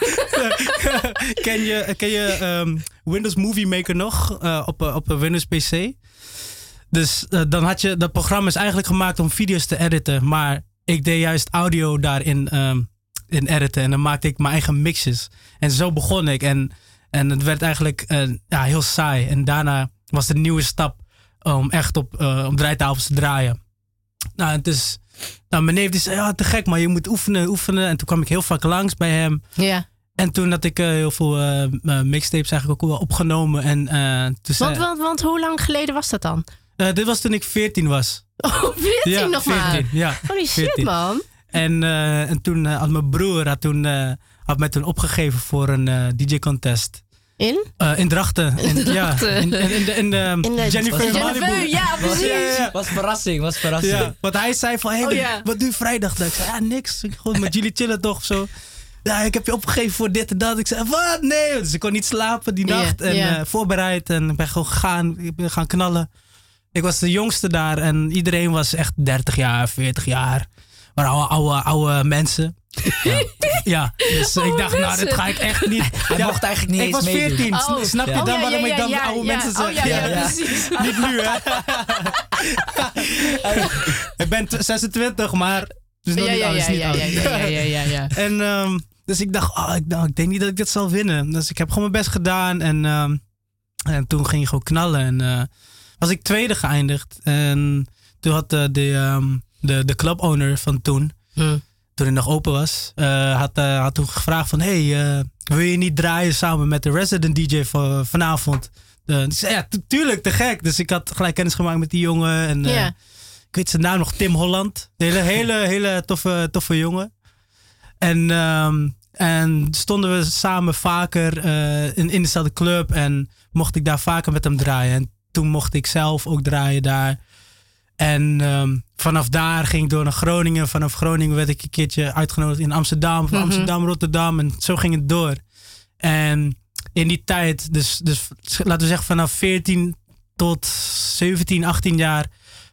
ken je, ken je um, Windows Movie Maker nog uh, op, uh, op een Windows P C? Dus uh, dan had je, dat programma is eigenlijk gemaakt om video's te editen. Maar ik deed juist audio daarin um, in editen. En dan maakte ik mijn eigen mixes. En zo begon ik. En, en het werd eigenlijk uh, ja, heel saai. En daarna was de nieuwe stap om echt op, uh, op draaitafels te draaien. Nou, het is Nou, mijn neef die zei, ja, te gek, maar je moet oefenen, oefenen. En toen kwam ik heel vaak langs bij hem. Ja. En toen had ik uh, heel veel uh, mixtapes eigenlijk ook wel opgenomen. En, uh, toen zei, Want, want, want hoe lang geleden was dat dan? Uh, dit was toen ik veertien was. Oh, veertien ja, nog maar? veertien, ja. Holy shit, veertien. man. En, uh, en toen uh, had mijn broer had, toen, uh, had mij toen opgegeven voor een uh, D J-contest. In? Uh, in Drachten. In, in Drachten. Ja, in, in, in de, in de, in de Jennifer Jennifer, Malibu. ja, precies. Was, ja, ja. was verrassing, was verrassing. Ja, want hij zei van, hey, oh, ja. wat doe je vrijdag? Ik zei, ja, niks. Ik gewoon met jullie chillen toch of zo. Ja, ik heb je opgegeven voor dit en dat. Ik zei, wat? Nee. Dus ik kon niet slapen die nacht. Yeah, en yeah. Uh, voorbereid. En ik ben gewoon gegaan. Ik ben gaan knallen. Ik was de jongste daar. En iedereen was echt dertig jaar, veertig jaar. Maar oude, oude, oude mensen. Ja, ja. Dus oude ik dacht, nou, mensen. dat ga ik echt niet. Hij ja, mocht eigenlijk niet ik eens was meedoen. veertien. Oh. Snap je Ja. dan Oh, ja, waarom ja, ik dan ja, oude ja. mensen zeg? Oh, ja, ja, ja. precies. Niet nu, hè? Ik ben t- zesentwintig, maar... Dus nog Ja, niet ja, oud, is ja, niet ja, oud. ja, ja, ja, ja, ja. En um, dus ik dacht, oh, ik, nou, ik denk niet dat ik dit zal winnen. Dus ik heb gewoon mijn best gedaan. En, um, en toen ging ik gewoon knallen. En uh, was ik tweede geëindigd. En toen had uh, de, um, de, de club owner van toen, Hmm. toen hij nog open was, uh, had, uh, had toen gevraagd van, hey, uh, wil je niet draaien samen met de resident D J van vanavond? Uh, dus, ja, tu- tuurlijk, te gek. Dus ik had gelijk kennis gemaakt met die jongen. En, uh, Ja. ik weet zijn naam nog, Tim Holland. Een hele, hele, hele toffe, toffe jongen. En, um, en stonden we samen vaker uh, in, in dezelfde club. En mocht ik daar vaker met hem draaien. En toen mocht ik zelf ook draaien daar. En um, vanaf daar ging ik door naar Groningen. Vanaf Groningen werd ik een keertje uitgenodigd in Amsterdam. Van Mhm. Amsterdam, Rotterdam. En zo ging het door. En in die tijd, dus, dus laten we zeggen vanaf veertien tot zeventien, achttien jaar...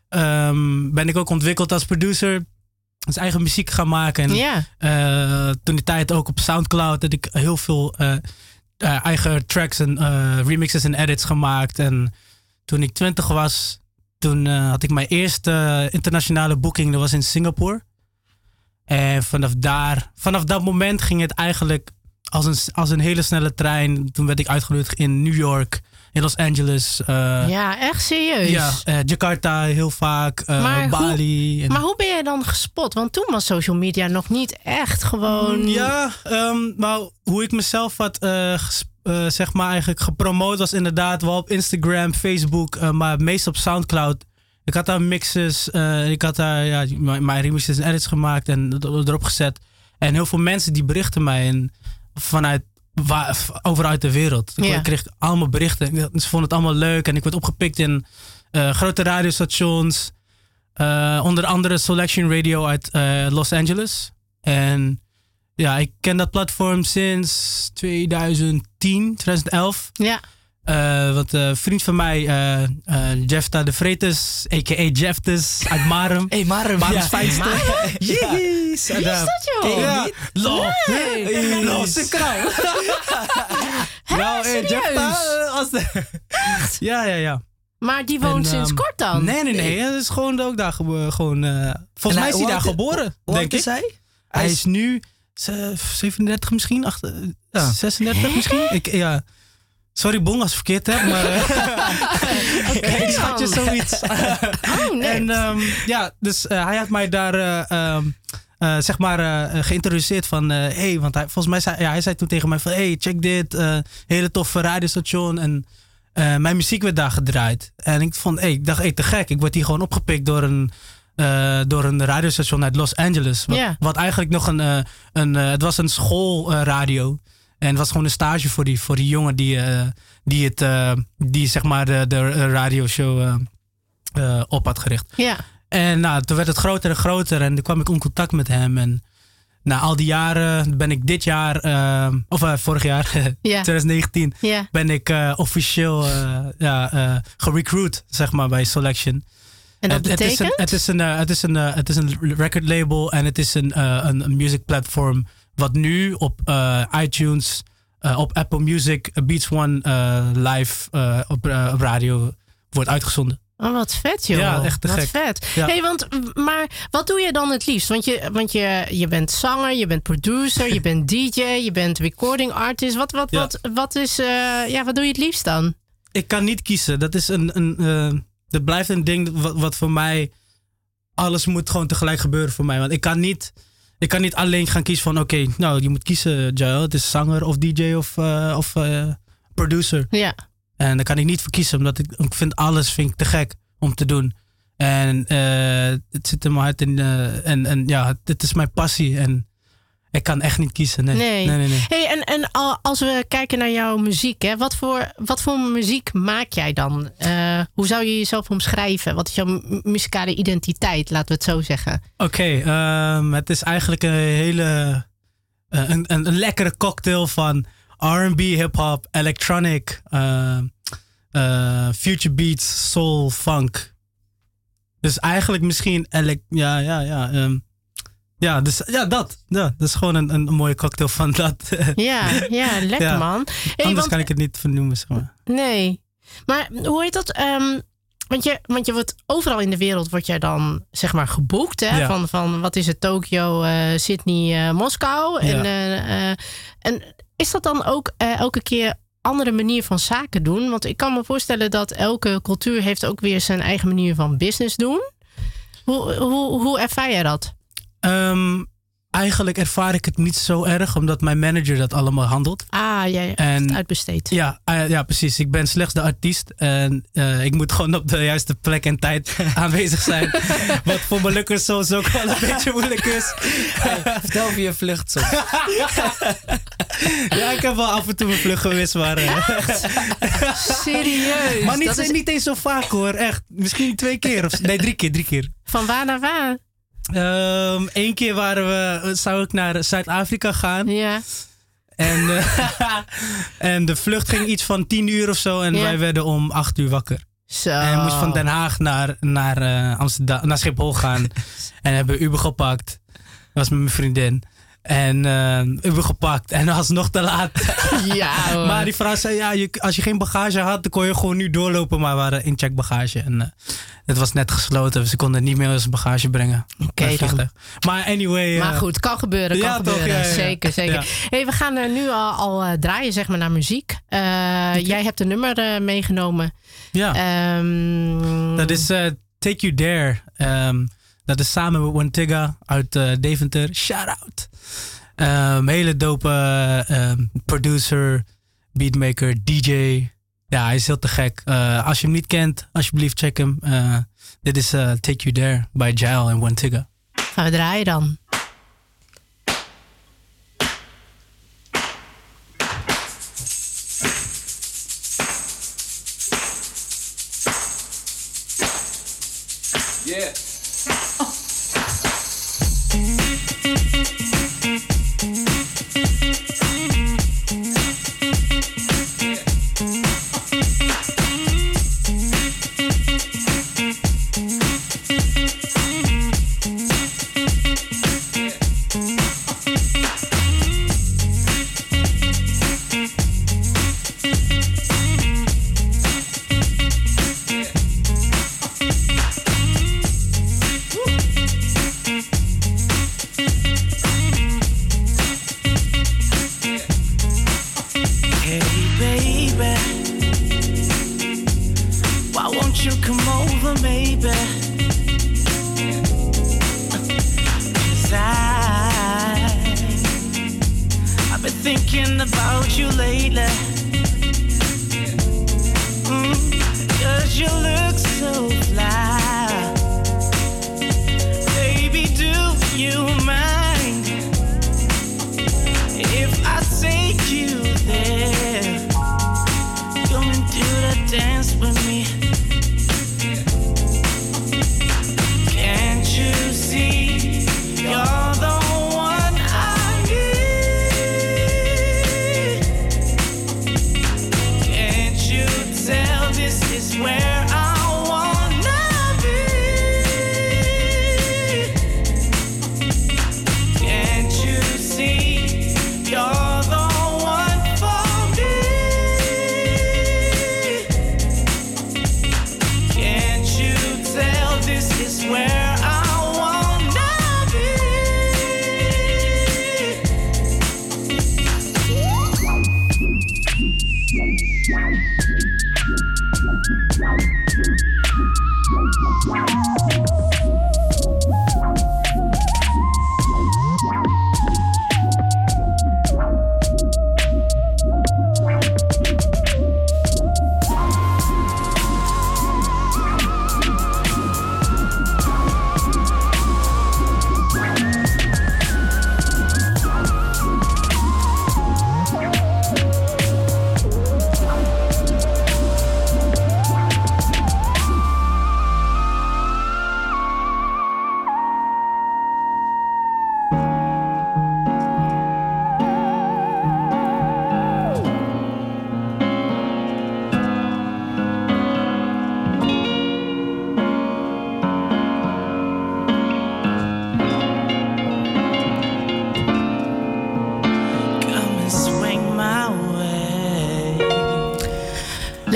Um, ben ik ook ontwikkeld als producer. Dus eigen muziek gaan maken. En Ja. uh, toen die tijd ook op Soundcloud had ik heel veel uh, uh, eigen tracks en uh, remixes en edits gemaakt. En toen ik twintig was, toen uh, had ik mijn eerste internationale boeking. Dat was in Singapore. En vanaf daar, vanaf dat moment ging het eigenlijk als een, als een hele snelle trein. Toen werd ik uitgenodigd in New York, in Los Angeles. Uh, Ja, echt serieus. ja, uh, Jakarta heel vaak, uh, Maar Bali. hoe, en- maar hoe ben jij dan gespot? Want toen was social media nog niet echt gewoon... Ja, um, maar hoe ik mezelf had, uh, ges- uh, zeg maar eigenlijk gepromoot was inderdaad wel op Instagram, Facebook, uh, maar meest op Soundcloud. Ik had daar mixes, uh, ik had daar ja, mijn mijn remixes en edits gemaakt en het erop gezet. En heel veel mensen die berichten mij en vanuit waar, overuit de wereld. Ik Ja. kreeg allemaal berichten. Ze vonden het allemaal leuk en ik werd opgepikt in uh, grote radiostations. Uh, onder andere Selection Radio uit uh, Los Angeles. En ja, ik ken dat platform sinds twintig tien, twintig elf. Ja. Uh, want een vriend van mij, uh, uh, Jefta de Vretes, a k a. Jeftes uit Marum. Hé, hey, Marum. Marum's Ja. fijnste. Jeez. Wie is dat, joh? Ja, niet? Lo. Nee. Lo, sikkerij. Nou, eh, serieus? Jefta, uh, als de... Ja, ja, ja. Maar die woont En, sinds um, kort dan? Nee, nee, nee. Hij is gewoon ook daar geboren. Gewoon, uh, volgens En mij is hij hoe daar oud- geboren, Hoe denk oud is ik. hij? Hij is nu ze- zevenendertig misschien, acht, uh, Ja. zesendertig misschien. Ik, ja. Sorry Bong als ik het verkeerd heb, maar uh, ik schat je dan. zoiets. Oh, nee. En um, ja, dus uh, hij had mij daar uh, um, uh, zeg maar uh, geïntroduceerd van, uh, hey, want hij, volgens mij zei ja, hij zei toen tegen mij van, hey, check dit, uh, hele toffe radiostation en uh, mijn muziek werd daar gedraaid. En ik vond, hey, ik dacht, hey, te gek, ik word hier gewoon opgepikt door een Uh, door een radiostation uit Los Angeles. Wat, Ja. wat eigenlijk nog een... Uh, een uh, het was een schoolradio. en het was gewoon een stage voor die, voor die jongen die, uh, die, het, uh, die zeg maar de, de radioshow uh, uh, op had gericht. Ja. En nou, toen werd het groter en groter. En toen kwam ik in contact met hem. En na al die jaren ben ik dit jaar... Uh, of uh, vorig jaar, Ja. twintig negentien... Ja. ben ik uh, officieel uh, ja, uh, gerecruit, zeg maar, bij Selection. En dat Het- het is betekent? een- Het is een, uh, het is een, uh, het is een record label en het is een, uh, een, een music platform wat nu op uh, iTunes, uh, op Apple Music, uh, Beats One uh, live uh, op, uh, op radio wordt uitgezonden. Oh, wat vet, joh. Ja, echt te wat gek. vet. Ja. Hey, want, maar wat doe je dan het liefst? Want, je, want je, je bent zanger, je bent producer, je bent D J, je bent recording artist. Wat, wat, Ja. wat, wat, is, uh, ja, wat doe je het liefst dan? Ik kan niet kiezen. Dat is een, een uh, dat blijft een ding wat, wat voor mij alles moet gewoon tegelijk gebeuren voor mij. Want ik kan niet, ik kan niet alleen gaan kiezen van... Oké, okay, nou, je moet kiezen, Jael. Het is zanger of D J of, uh, of uh, producer. Ja. En dan kan ik niet voor kiezen. Omdat ik, ik vind alles vind ik te gek om te doen. En uh, het zit in mijn hart. En, uh, en, en ja, het is mijn passie. En ik kan echt niet kiezen. Nee. Nee. nee, nee, nee. Hey, en, en als we kijken naar jouw muziek, hè, wat, voor, wat voor muziek maak jij dan? Uh, hoe zou je jezelf omschrijven? Wat is jouw mu- muzikale identiteit, laten we het zo zeggen? Oké, okay, um, het is eigenlijk een hele... Uh, een, een, een lekkere cocktail van R en B, hip-hop, electronic, uh, uh, future beats, soul, funk. Dus eigenlijk misschien... Ele- ja, ja, ja... Um, Ja, dus, ja, dat. Ja, dat is gewoon een, een mooie cocktail van dat. Ja, ja lekker ja. man. Hey, Anders want, kan ik het niet vernoemen. Zeg maar. Nee. Maar hoe heet dat? Um, want, je, want je wordt overal in de wereld word jij dan zeg maar geboekt. Hè? Ja. Van, van wat is het? Tokio, uh, Sydney, uh, Moskou. Ja. En, uh, uh, en is dat dan ook uh, elke keer andere manier van zaken doen? Want ik kan me voorstellen dat elke cultuur heeft ook weer zijn eigen manier van business doen. Hoe, hoe, hoe ervaar jij dat? Um, eigenlijk ervaar ik het niet zo erg, omdat mijn manager dat allemaal handelt. Ah, jij hebt het uitbesteed. Ja, uh, ja, precies. Ik ben slechts de artiest. En uh, ik moet gewoon op de juiste plek en tijd aanwezig zijn. Wat voor me lukkers sowieso ook wel een beetje moeilijk is. Hey, vertel over je vlucht soms. Ja, ik heb wel af en toe mijn vlucht gewist, maar... Uh, Serieus? Maar niet, dat is... niet eens zo vaak hoor, echt. Misschien twee keer of... Nee, drie keer, drie keer. Van waar naar waar? Um, Eén keer waren we, zou ik naar Zuid-Afrika gaan. Ja. En, uh, en de vlucht ging iets van tien uur of zo. En ja. wij werden om acht uur wakker. Zo. En we moesten van Den Haag naar, naar, uh, Amsterdam, naar Schiphol gaan. En hebben Uber gepakt. Dat was met mijn vriendin. En uh, Uber gepakt. En alsnog te laat. Ja, hoor. Maar die vrouw zei, ja, je, als je geen bagage had, dan kon je gewoon nu doorlopen. Maar we waren incheck bagage. En uh, het was net gesloten. Dus ze konden niet meer ons bagage brengen. Oké dan. Maar anyway. Uh, maar goed, kan gebeuren, kan ja, gebeuren. toch, ja, ja. Zeker, zeker. Ja. Hey, we gaan uh, nu al, al uh, draaien, zeg maar, naar muziek. Uh, okay. Jij hebt een nummer uh, meegenomen. Ja. Um, dat is uh, Take You There. Um, dat is samen met Wantiga uit uh, Deventer. Shout out. Um, hele dope uh, um, producer, beatmaker, D J. Ja, hij is heel te gek. Uh, als je hem niet kent, alsjeblieft check hem. Uh, dit is uh, Take You There by Jael en Wantiga. Gaan we draaien dan. Yeah.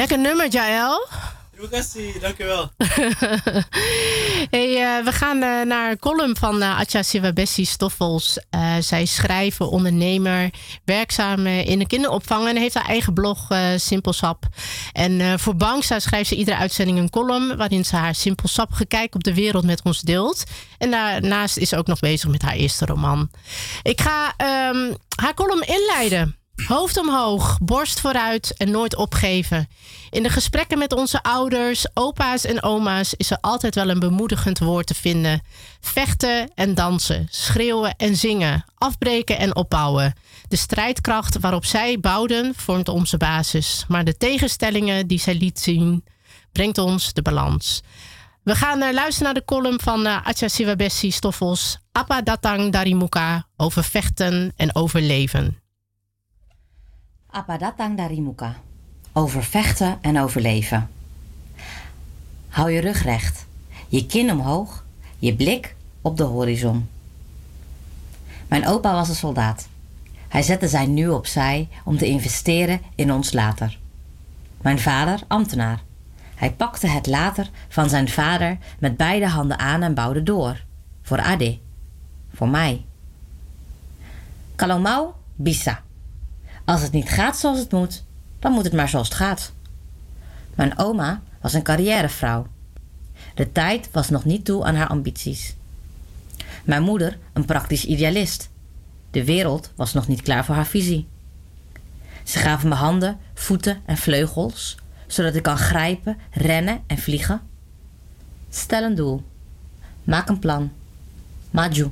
Lekker nummer, Jaël. Terima dankjewel. Hey, uh, we gaan uh, naar een column van uh, Atja Siwabessi Stoffels. Uh, zij is schrijver, ondernemer, werkzaam uh, in de kinderopvang en heeft haar eigen blog uh, Simpelsap. En uh, voor Bangsa schrijft ze iedere uitzending een column waarin ze haar simpelsappige kijk op de wereld met ons deelt. En daarnaast is ze ook nog bezig met haar eerste roman. Ik ga um, haar column inleiden. Hoofd omhoog, borst vooruit en nooit opgeven. In de gesprekken met onze ouders, opa's en oma's is er altijd wel een bemoedigend woord te vinden. Vechten en dansen, schreeuwen en zingen, afbreken en opbouwen. De strijdkracht waarop zij bouwden vormt onze basis. Maar de tegenstellingen die zij liet zien, brengt ons de balans. We gaan uh, luisteren naar de column van uh, Atja Siwabessi Stoffels. Apa Datang Dari Muka, over vechten en overleven. Apa Datang Dari Muka. Over vechten en overleven. Hou je rug recht. Je kin omhoog. Je blik op de horizon. Mijn opa was een soldaat. Hij zette zijn nu opzij om te investeren in ons later. Mijn vader ambtenaar. Hij pakte het later van zijn vader met beide handen aan en bouwde door. Voor Ade. Voor mij. Kalau mau, bisa. Als het niet gaat zoals het moet, dan moet het maar zoals het gaat. Mijn oma was een carrièrevrouw. De tijd was nog niet toe aan haar ambities. Mijn moeder een praktisch idealist. De wereld was nog niet klaar voor haar visie. Ze gaven me handen, voeten en vleugels, zodat ik kan grijpen, rennen en vliegen. Stel een doel. Maak een plan. Maju.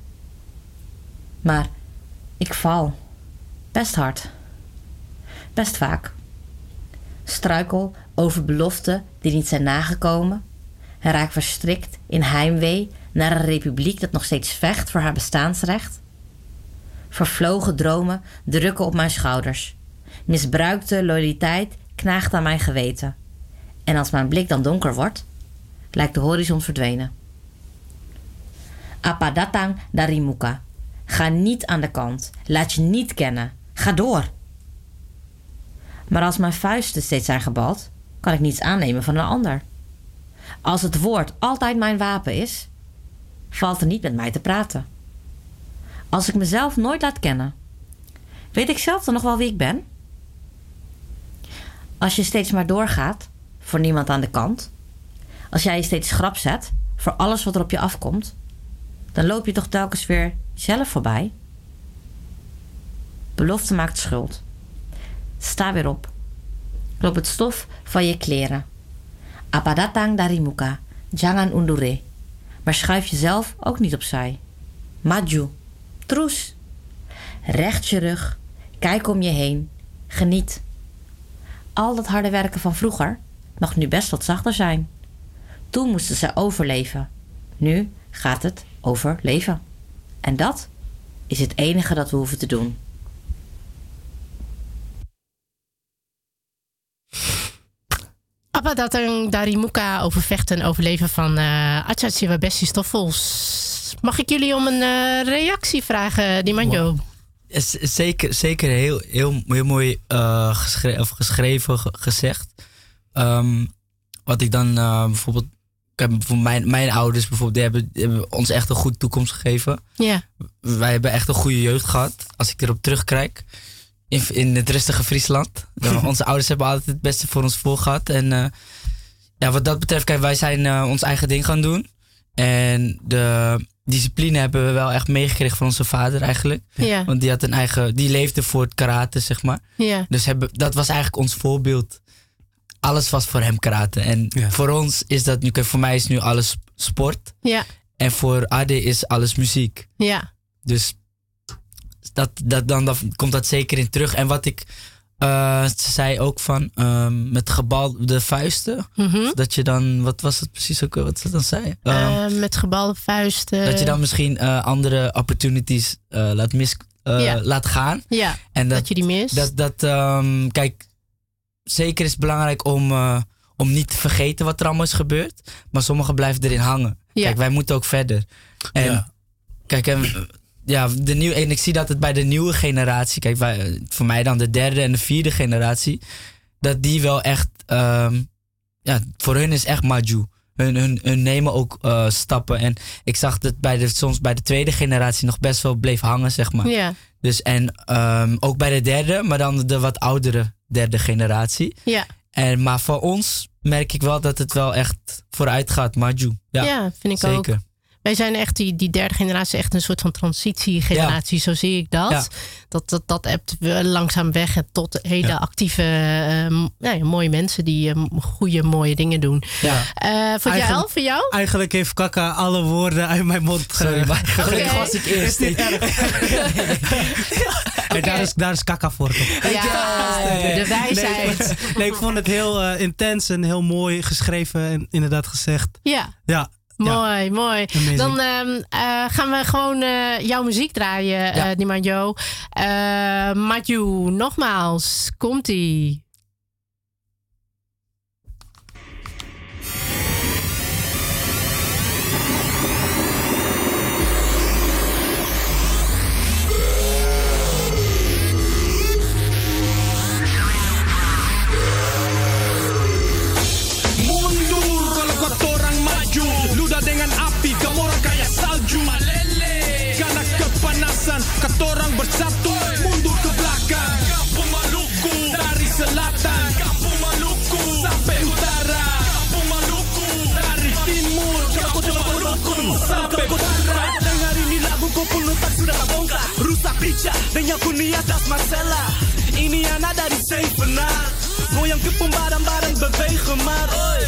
Maar ik val. Best hard. Best vaak. Struikel over beloften die niet zijn nagekomen en raak verstrikt in heimwee naar een republiek dat nog steeds vecht voor haar bestaansrecht. Vervlogen dromen drukken op mijn schouders. Misbruikte loyaliteit knaagt aan mijn geweten. En als mijn blik dan donker wordt, lijkt de horizon verdwenen. Apa Datang Dari Muka. Ga niet aan de kant. Laat je niet kennen. Ga door. Maar als mijn vuisten steeds zijn gebald, kan ik niets aannemen van een ander. Als het woord altijd mijn wapen is, valt er niet met mij te praten. Als ik mezelf nooit laat kennen, weet ik zelf dan nog wel wie ik ben? Als je steeds maar doorgaat, voor niemand aan de kant, als jij je steeds schrap zet voor alles wat er op je afkomt, dan loop je toch telkens weer zelf voorbij. Belofte maakt schuld. Sta weer op. Loop het stof van je kleren. Apa Datang Dari Muka. Jangan undure. Maar schuif jezelf ook niet opzij. Maju. Troes. Recht je rug. Kijk om je heen. Geniet. Al dat harde werken van vroeger mag nu best wat zachter zijn. Toen moesten ze overleven. Nu gaat het over leven. En dat is het enige dat we hoeven te doen. Apa Datang Dari Muka, over vechten en overleven van uh, Atja Siwabessi Stoffels. Mag ik jullie om een uh, reactie vragen, Dimanjo? Wow. Zeker, zeker heel, heel, heel mooi uh, geschre- of geschreven, ge- gezegd. Um, wat ik dan uh, bijvoorbeeld... Voor mijn, mijn ouders bijvoorbeeld, die hebben, die hebben ons echt een goede toekomst gegeven. Ja. Wij hebben echt een goede jeugd gehad. Als ik erop terugkijk. In, in het rustige Friesland. Onze ouders hebben altijd het beste voor ons voor gehad. En uh, ja, wat dat betreft, kijk, wij zijn uh, ons eigen ding gaan doen. En de discipline hebben we wel echt meegekregen van onze vader eigenlijk. Ja. Want die had een eigen, die leefde voor het karate, zeg maar. Ja. Dus hebben, dat was eigenlijk ons voorbeeld. Alles was voor hem karate. En ja. voor ons is dat nu, kijk, voor mij is nu alles sport. Ja. En voor Ade is alles muziek. Ja. Dus dat, dat, dan, dan komt dat zeker in terug. En wat ik uh, zei ook van um, met gebalde vuisten. Mm-hmm. Dat je dan, wat was het precies ook wat ze dan zei? Um, uh, met gebalde vuisten. Dat je dan misschien uh, andere opportunities uh, laat, mis, uh, ja. laat gaan. Ja, en dat, dat je die mist. Dat, dat um, kijk, zeker is het belangrijk om, uh, om niet te vergeten wat er allemaal is gebeurd. Maar sommigen blijven erin hangen. Ja. Kijk, wij moeten ook verder. En ja. kijk, en, ja, de nieuwe, en ik zie dat het bij de nieuwe generatie, kijk, wij, voor mij dan de derde en de vierde generatie, dat die wel echt, um, ja, voor hun is echt Maju. Hun, hun, hun nemen ook uh, stappen. En ik zag dat bij de, soms bij de tweede generatie nog best wel bleef hangen, zeg maar. Ja. Dus en um, ook bij de derde, maar dan de wat oudere derde generatie. Ja. En, maar voor ons merk ik wel dat het wel echt vooruit gaat, Maju. Ja, ja, vind ik zeker. ook. Wij zijn echt die, die derde generatie, echt een soort van transitiegeneratie, ja. Zo zie ik dat. Ja. Dat, dat. Dat ebt langzaam weg tot hele ja. actieve, uh, ja, mooie mensen die uh, goede, mooie dingen doen. Ja. Uh, voor jou, voor jou? Eigenlijk heeft Kaka alle woorden uit mijn mond Sorry, maar gelukkig okay. was ik eerst. Niet erg. Okay. Daar, is, daar is Kaka voor, toch? Ja, ja, de wijsheid. Nee, nee, ik vond het heel uh, intens en heel mooi geschreven en inderdaad gezegd. Ja. Ja. Mooi, ja. mooi. Amazing. Dan uh, uh, gaan we gewoon uh, jouw muziek draaien, ja. uh, Dimaggio. Uh, Maju, nogmaals, komt-ie. Dengan api, kamu orang kayak salju. Malele, karena kepanasan, katorang bersatu. Mundur ke belakang, Kampung Maluku. Dari selatan, Kampung Maluku. Sampai utara, Kampung Maluku. Dari timur, Kampung Maluku. Sampai barat. Dengar ini lagu kau pun letak sudah tak bongkar. Rusak pica, dan yang kuning atas masalah. Ini anak dari Seifena. Goyang ke pembarang-barang bewegen maar. Oi.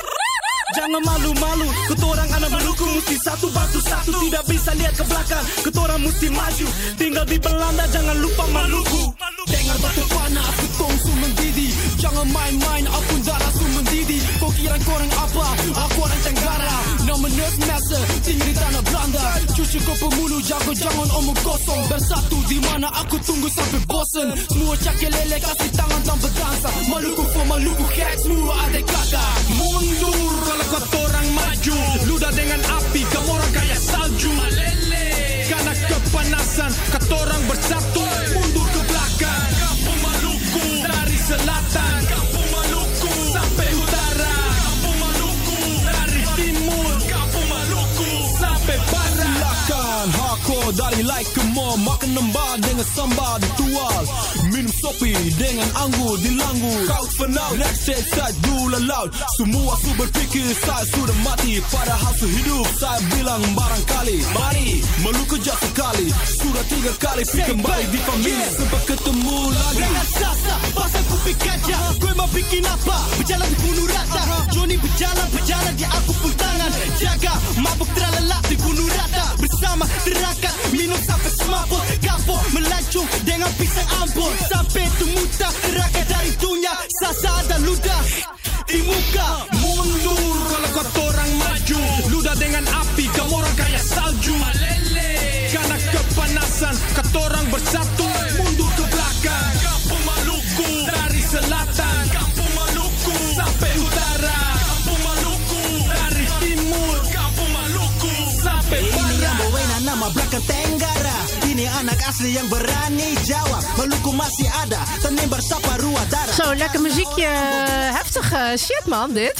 Jangan malu-malu, ketorang anak Maluku mesti satu batu satu, tidak bisa lihat ke belakang, ketorang mesti maju. Tinggal di Belanda, jangan lupa Maluku. Dengar batu panah, aku tongsu mendidih. Jangan main-main, aku darah su mendidih. Kau kira korang apa? Aku orang Tenggara. Nama nurse massa, tinggi di tanah Belanda. Cuci kau pemulu, jago jangan omong kosong. Bersatu di mana aku tunggu sampai bosan. Semua cakil lele kasih tangan dan berdansa. Maluku for Maluku cats, semua adik kakak. Mundur kalau katorang maju, ludah dengan api, kamu orang kayak salju. Malele, karena kepanasan, katorang bersatu. Mundur ke belakang, Kampung Maluku. Dari selatan, Kampung Maluku. Sampai utara, Kampung Maluku. Dari timur, Kampung Maluku. Sampai barat. Silakan hardcore dari like ke mall, makan lembah dengan sambal ditual. Minum sopi dengan anggur dilanggur. Kau fenau, next set side dulu laut. Semua su berfikir saya sudah mati, padahal sehidup saya bilang barangkali. Mari Maluku jauh sekali, sudah tiga kali pi kembali di famili sebab ketemu lagi. Jangan sasa, pasal kupi kaca. Gue mau bikin apa? Berjalan di bunuh rata. Johnny berjalan, berjalan di aku pun tangan. Jaga, mabuk terlelap di bunuh rata. Bersama terakat, minum sampai semaput. Kapok melancung dengan pisang Ambon. Sampai temuta terakat dari dunia. Sasa dan ludah di muka. Mundur kalau katorang maju, ludah dengan api, kamu orang kayak salju. Malele, karena kepanasan, katorang bersatu. Mundur ke belakang, Kampung Maluku. Dari selatan, Kampung Maluku. Sampai utara, Kampung Maluku. Dari timur, Kampung Maluku. Sampai barat. Ini yang bawain nama belakang Tenggara. Ini anak asli yang berani jawab. Maluku masih ada, tenim bersapa ruah darah. Zo, lekker muziekje. Heftig uh, shit, man, dit.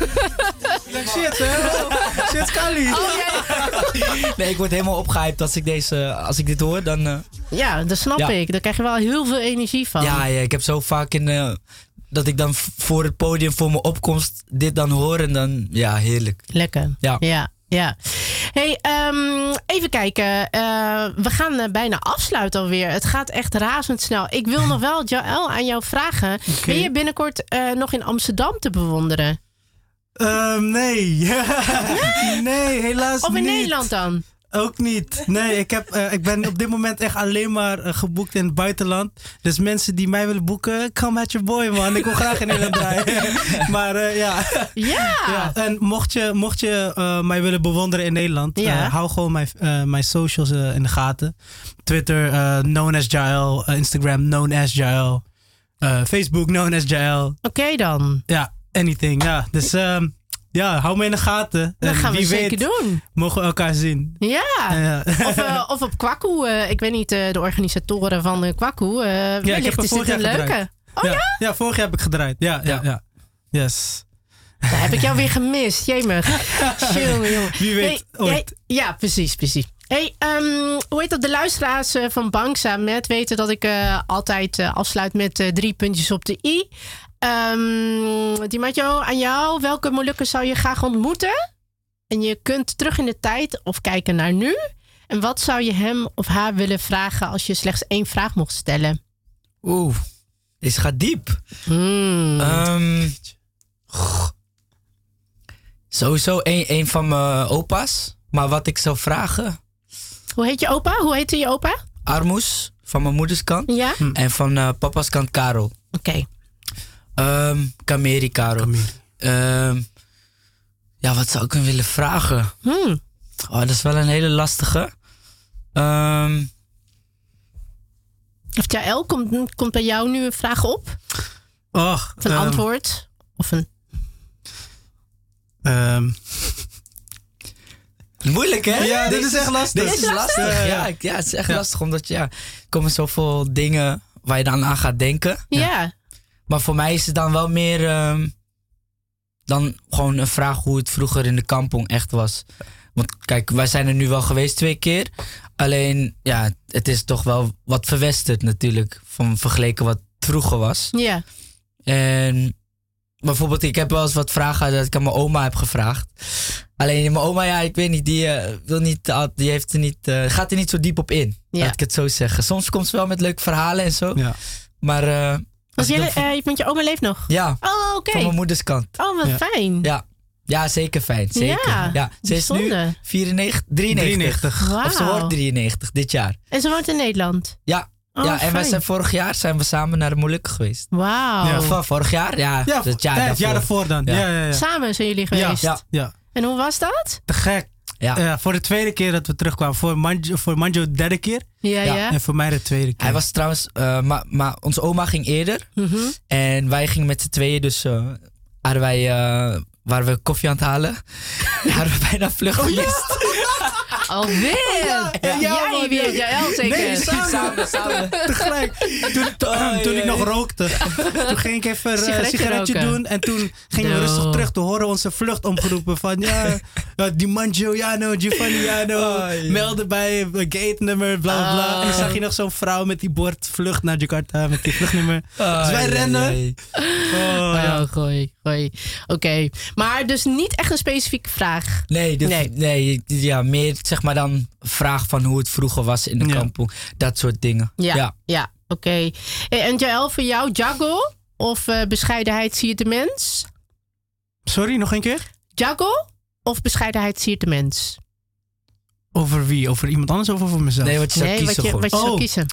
Shit, hè? Shit, Kali. Oh, ja. Nee, ik word helemaal opgehyped als ik, deze, als ik dit hoor. Dan, uh... Ja, dat snap ja. ik. Daar krijg je wel heel veel energie van. Ja, ja ik heb zo vaak in... Uh, dat ik dan voor het podium voor mijn opkomst dit dan hoor. En dan, ja, heerlijk. Lekker. Ja. Ja. Ja. Hey, um, even kijken. Uh, we gaan uh, bijna afsluiten alweer. Het gaat echt razendsnel. Ik wil nog wel, Joël, aan jou vragen. Okay. Ben je binnenkort uh, nog in Amsterdam te bewonderen? Um, nee. Nee, helaas of in niet. Nederland dan? Ook niet. Nee, ik, heb, uh, ik ben op dit moment echt alleen maar uh, geboekt in het buitenland. Dus mensen die mij willen boeken, come at your boy, man. Ik wil graag in Nederland draaien. Maar uh, ja. Ja. ja. En mocht je, mocht je uh, mij willen bewonderen in Nederland, ja. uh, hou gewoon mijn, uh, mijn socials uh, in de gaten. Twitter, uh, known as Jael. Uh, Instagram, known as Jael. Uh, Facebook, known as Jael. Oké okay, dan. Ja, anything. Ja, dus... Um, Ja, hou me in de gaten. Dat gaan we wie zeker weet, doen. Mogen we elkaar zien. Ja. ja. Of, uh, of op Kwaku. Uh, ik weet niet, uh, de organisatoren van uh, Kwaku. Uh, ja, ik heb is dit een leuke. Oh ja? ja? Ja, vorig jaar heb ik gedraaid. Ja, ja, ja. Yes. Daar heb ik jou weer gemist. Jemig. Jongen, jongen. Wie weet Hey, ooit. hey, ja, precies, precies. Hey, um, hoe heet dat? De luisteraars uh, van Bangsa met weten dat ik uh, altijd uh, afsluit met uh, drie puntjes op de i. Um, Dimaggio, aan jou. Welke Molukker zou je graag ontmoeten? En je kunt terug in de tijd of kijken naar nu. En wat zou je hem of haar willen vragen als je slechts één vraag mocht stellen? Oeh, deze gaat diep. Hmm. Um, sowieso een, een van mijn opa's. Maar wat ik zou vragen... Hoe heet je opa? Hoe heette je opa? Armoes, van mijn moeders kant. Ja? Hm. En van uh, papa's kant Karel. Oké. Okay. Um, Kameri Karel. Um, ja, wat zou ik hem willen vragen? Hmm. Oh, dat is wel een hele lastige. Um, Of Jaël, komt, komt bij jou nu een vraag op? Och, of een um, antwoord? Of een... Um, Moeilijk, hè? Ja, dit is echt lastig. Dit is lastig. Ja, ja, het is echt ja. lastig. Omdat ja, er komen zoveel dingen waar je dan aan gaat denken. Ja. ja. Maar voor mij is het dan wel meer... Um, dan gewoon een vraag hoe het vroeger in de kampong echt was. Want kijk, wij zijn er nu wel geweest twee keer. Alleen, ja, het is toch wel wat verwesterd natuurlijk. Van vergeleken wat vroeger was. Ja. En bijvoorbeeld, ik heb wel eens wat vragen dat ik aan mijn oma heb gevraagd. Alleen mijn oma, ja, ik weet niet, die uh, wil niet, die heeft er niet, uh, gaat er niet zo diep op in. Ja. Laat ik het zo zeggen. Soms komt ze wel met leuke verhalen en zo. Ja. Maar... Uh, als je, uh, want je oma leeft nog? Ja. Oh, oké. Okay. Van mijn moeders kant. Oh, wat ja. fijn. Ja. Ja, zeker fijn. Zeker. Ja, ja. Ze is nu vierennegentig, drieënnegentig. Wow. Of ze wordt drieënnegentig dit jaar. En ze woont in Nederland? Ja. Oh, ja, en fijn. wij zijn vorig jaar zijn we samen naar de Molukken geweest. Wauw. Ja, van vorig jaar? Ja, ja het jaar, ja, daarvoor. het jaar daarvoor dan. Ja. Ja, ja, ja. Samen zijn jullie geweest? Ja. ja. En hoe was dat? Te gek. Ja. Uh, voor de tweede keer dat we terugkwamen. Voor Manjo, voor Manjo de derde keer. Ja, ja, ja. En voor mij de tweede keer. Hij was trouwens... Uh, maar, maar onze oma ging eerder. Mm-hmm. En wij gingen met z'n tweeën dus... Uh, hadden wij... Uh, waren we koffie aan het halen. hadden we bijna vlucht gemist. Oh, Alweer? Oh, ja. Ja, ja, jij weer, Jaël zeker? Nee, samen. samen, samen. Tegelijk. Toen, oh, toen ik nog rookte. Toen ging ik even een uh, sigaretje roken. doen. En toen gingen no. we rustig terug. Toen horen onze vlucht omgeroepen van... Ja, uh, Dimaggio, Jano, Giovanni, Jano. Oh, yeah. Melden bij gate nummer, bla bla bla. Oh. En dan zag je nog zo'n vrouw met die bord vlucht naar Jakarta. Met die vluchtnummer. Oh, dus wij yeah, rennen. Yeah. Oh, ja. oh, gooi, gooi. Oké. Okay. Maar dus niet echt een specifieke vraag. Nee, de, nee. nee ja, meer zeg maar dan vraag van hoe het vroeger was in de ja. kampong. Dat soort dingen. Ja, ja. ja oké. Okay. En Jaël, voor jou, Jago of uh, bescheidenheid siert de mens? Sorry, nog een keer? Jago of bescheidenheid siert de mens? Over wie? Over iemand anders of over mezelf? Nee, wat je zou nee, kiezen. Wat je, wat je oh. zou kiezen.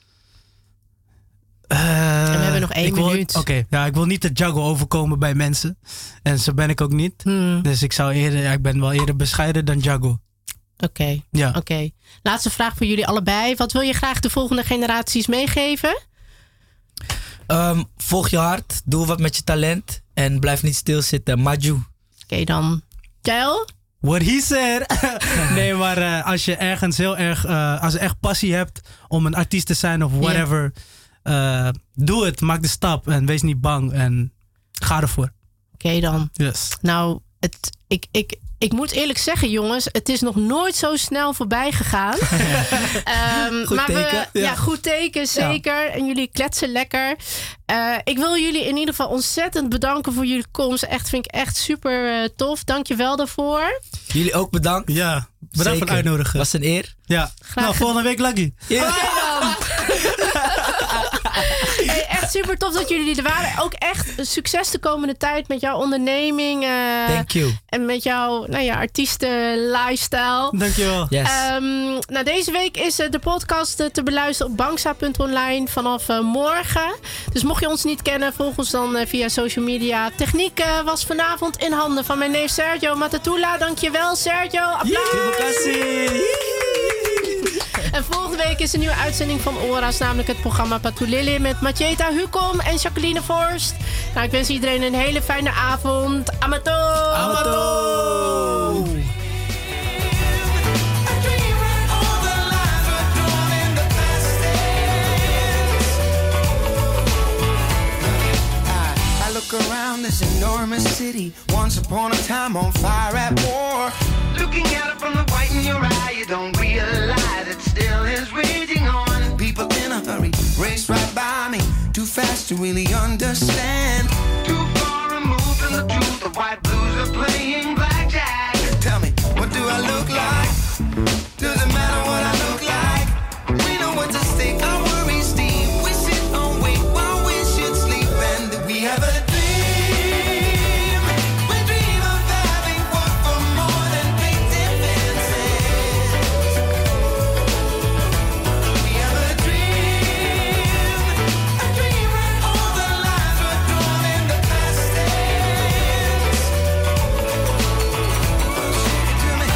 Uh, en we hebben nog één wil, minuut. Oké, okay, ja, ik wil niet de Jago overkomen bij mensen. En zo ben ik ook niet. Hmm. Dus ik zou eerder, ja, ik ben wel eerder bescheiden dan Jago. Oké, okay. ja. Oké. Okay. Laatste vraag voor jullie allebei. Wat wil je graag de volgende generaties meegeven? Um, volg je hart, doe wat met je talent en blijf niet stilzitten. Maju. Oké okay, dan. Jaël? What he said. nee, maar uh, als je ergens heel erg, uh, als je echt passie hebt om een artiest te zijn of whatever, yeah. uh, doe het, maak de stap en wees niet bang en ga ervoor. Oké okay, dan. Yes. Nou, het, ik, ik, ik moet eerlijk zeggen, jongens, het is nog nooit zo snel voorbij gegaan. um, goed maar teken. We, ja. ja, goed teken, zeker. Ja. En jullie kletsen lekker. Uh, ik wil jullie in ieder geval ontzettend bedanken voor jullie komst. Echt, vind ik echt super uh, tof. Dank je wel daarvoor. Jullie ook bedankt. Ja, bedankt zeker. voor het uitnodigen. Was een eer. Ja. Graag nou, volgende week Lucky. Yeah. Hey, echt super tof dat jullie er waren. Ook echt succes de komende tijd met jouw onderneming. Uh, Thank you. En met jouw nou ja, artiesten lifestyle. Dankjewel. Yes. Um, nou, deze week is uh, de podcast uh, te beluisteren op bangsa punt online vanaf uh, morgen. Dus mocht je ons niet kennen, volg ons dan uh, via social media. Techniek uh, was vanavond in handen van mijn neef Sergio Matatula. Dankjewel Sergio. Applaus. Terima kasih. En volgende week is een nieuwe uitzending van Ora's, namelijk het programma Patulele met Matjeta Hukom en Jacqueline Forst. Nou, ik wens iedereen een hele fijne avond. Amato! Amato! around this enormous city, once upon a time on fire at war. Looking at it from the white in your eye, you don't realize it still is raging on. People in a hurry race right by me, too fast to really understand. Too far removed from the truth, the white blues are playing blackjack. Tell me, what do I look like? Does it matter what I look like? We know what's at stake, our worries deep. We sit and wait while we should sleep, and we have a dream. We dream of having what for more than big defenses. We have a dream, a dream where all the lines were drawn in the past tense. Shake it to me.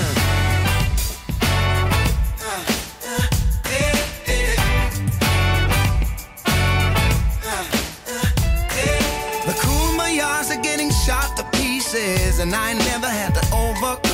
Uh, uh, yeah, yeah. The Kumayas are getting shot to pieces, and I never had to overcome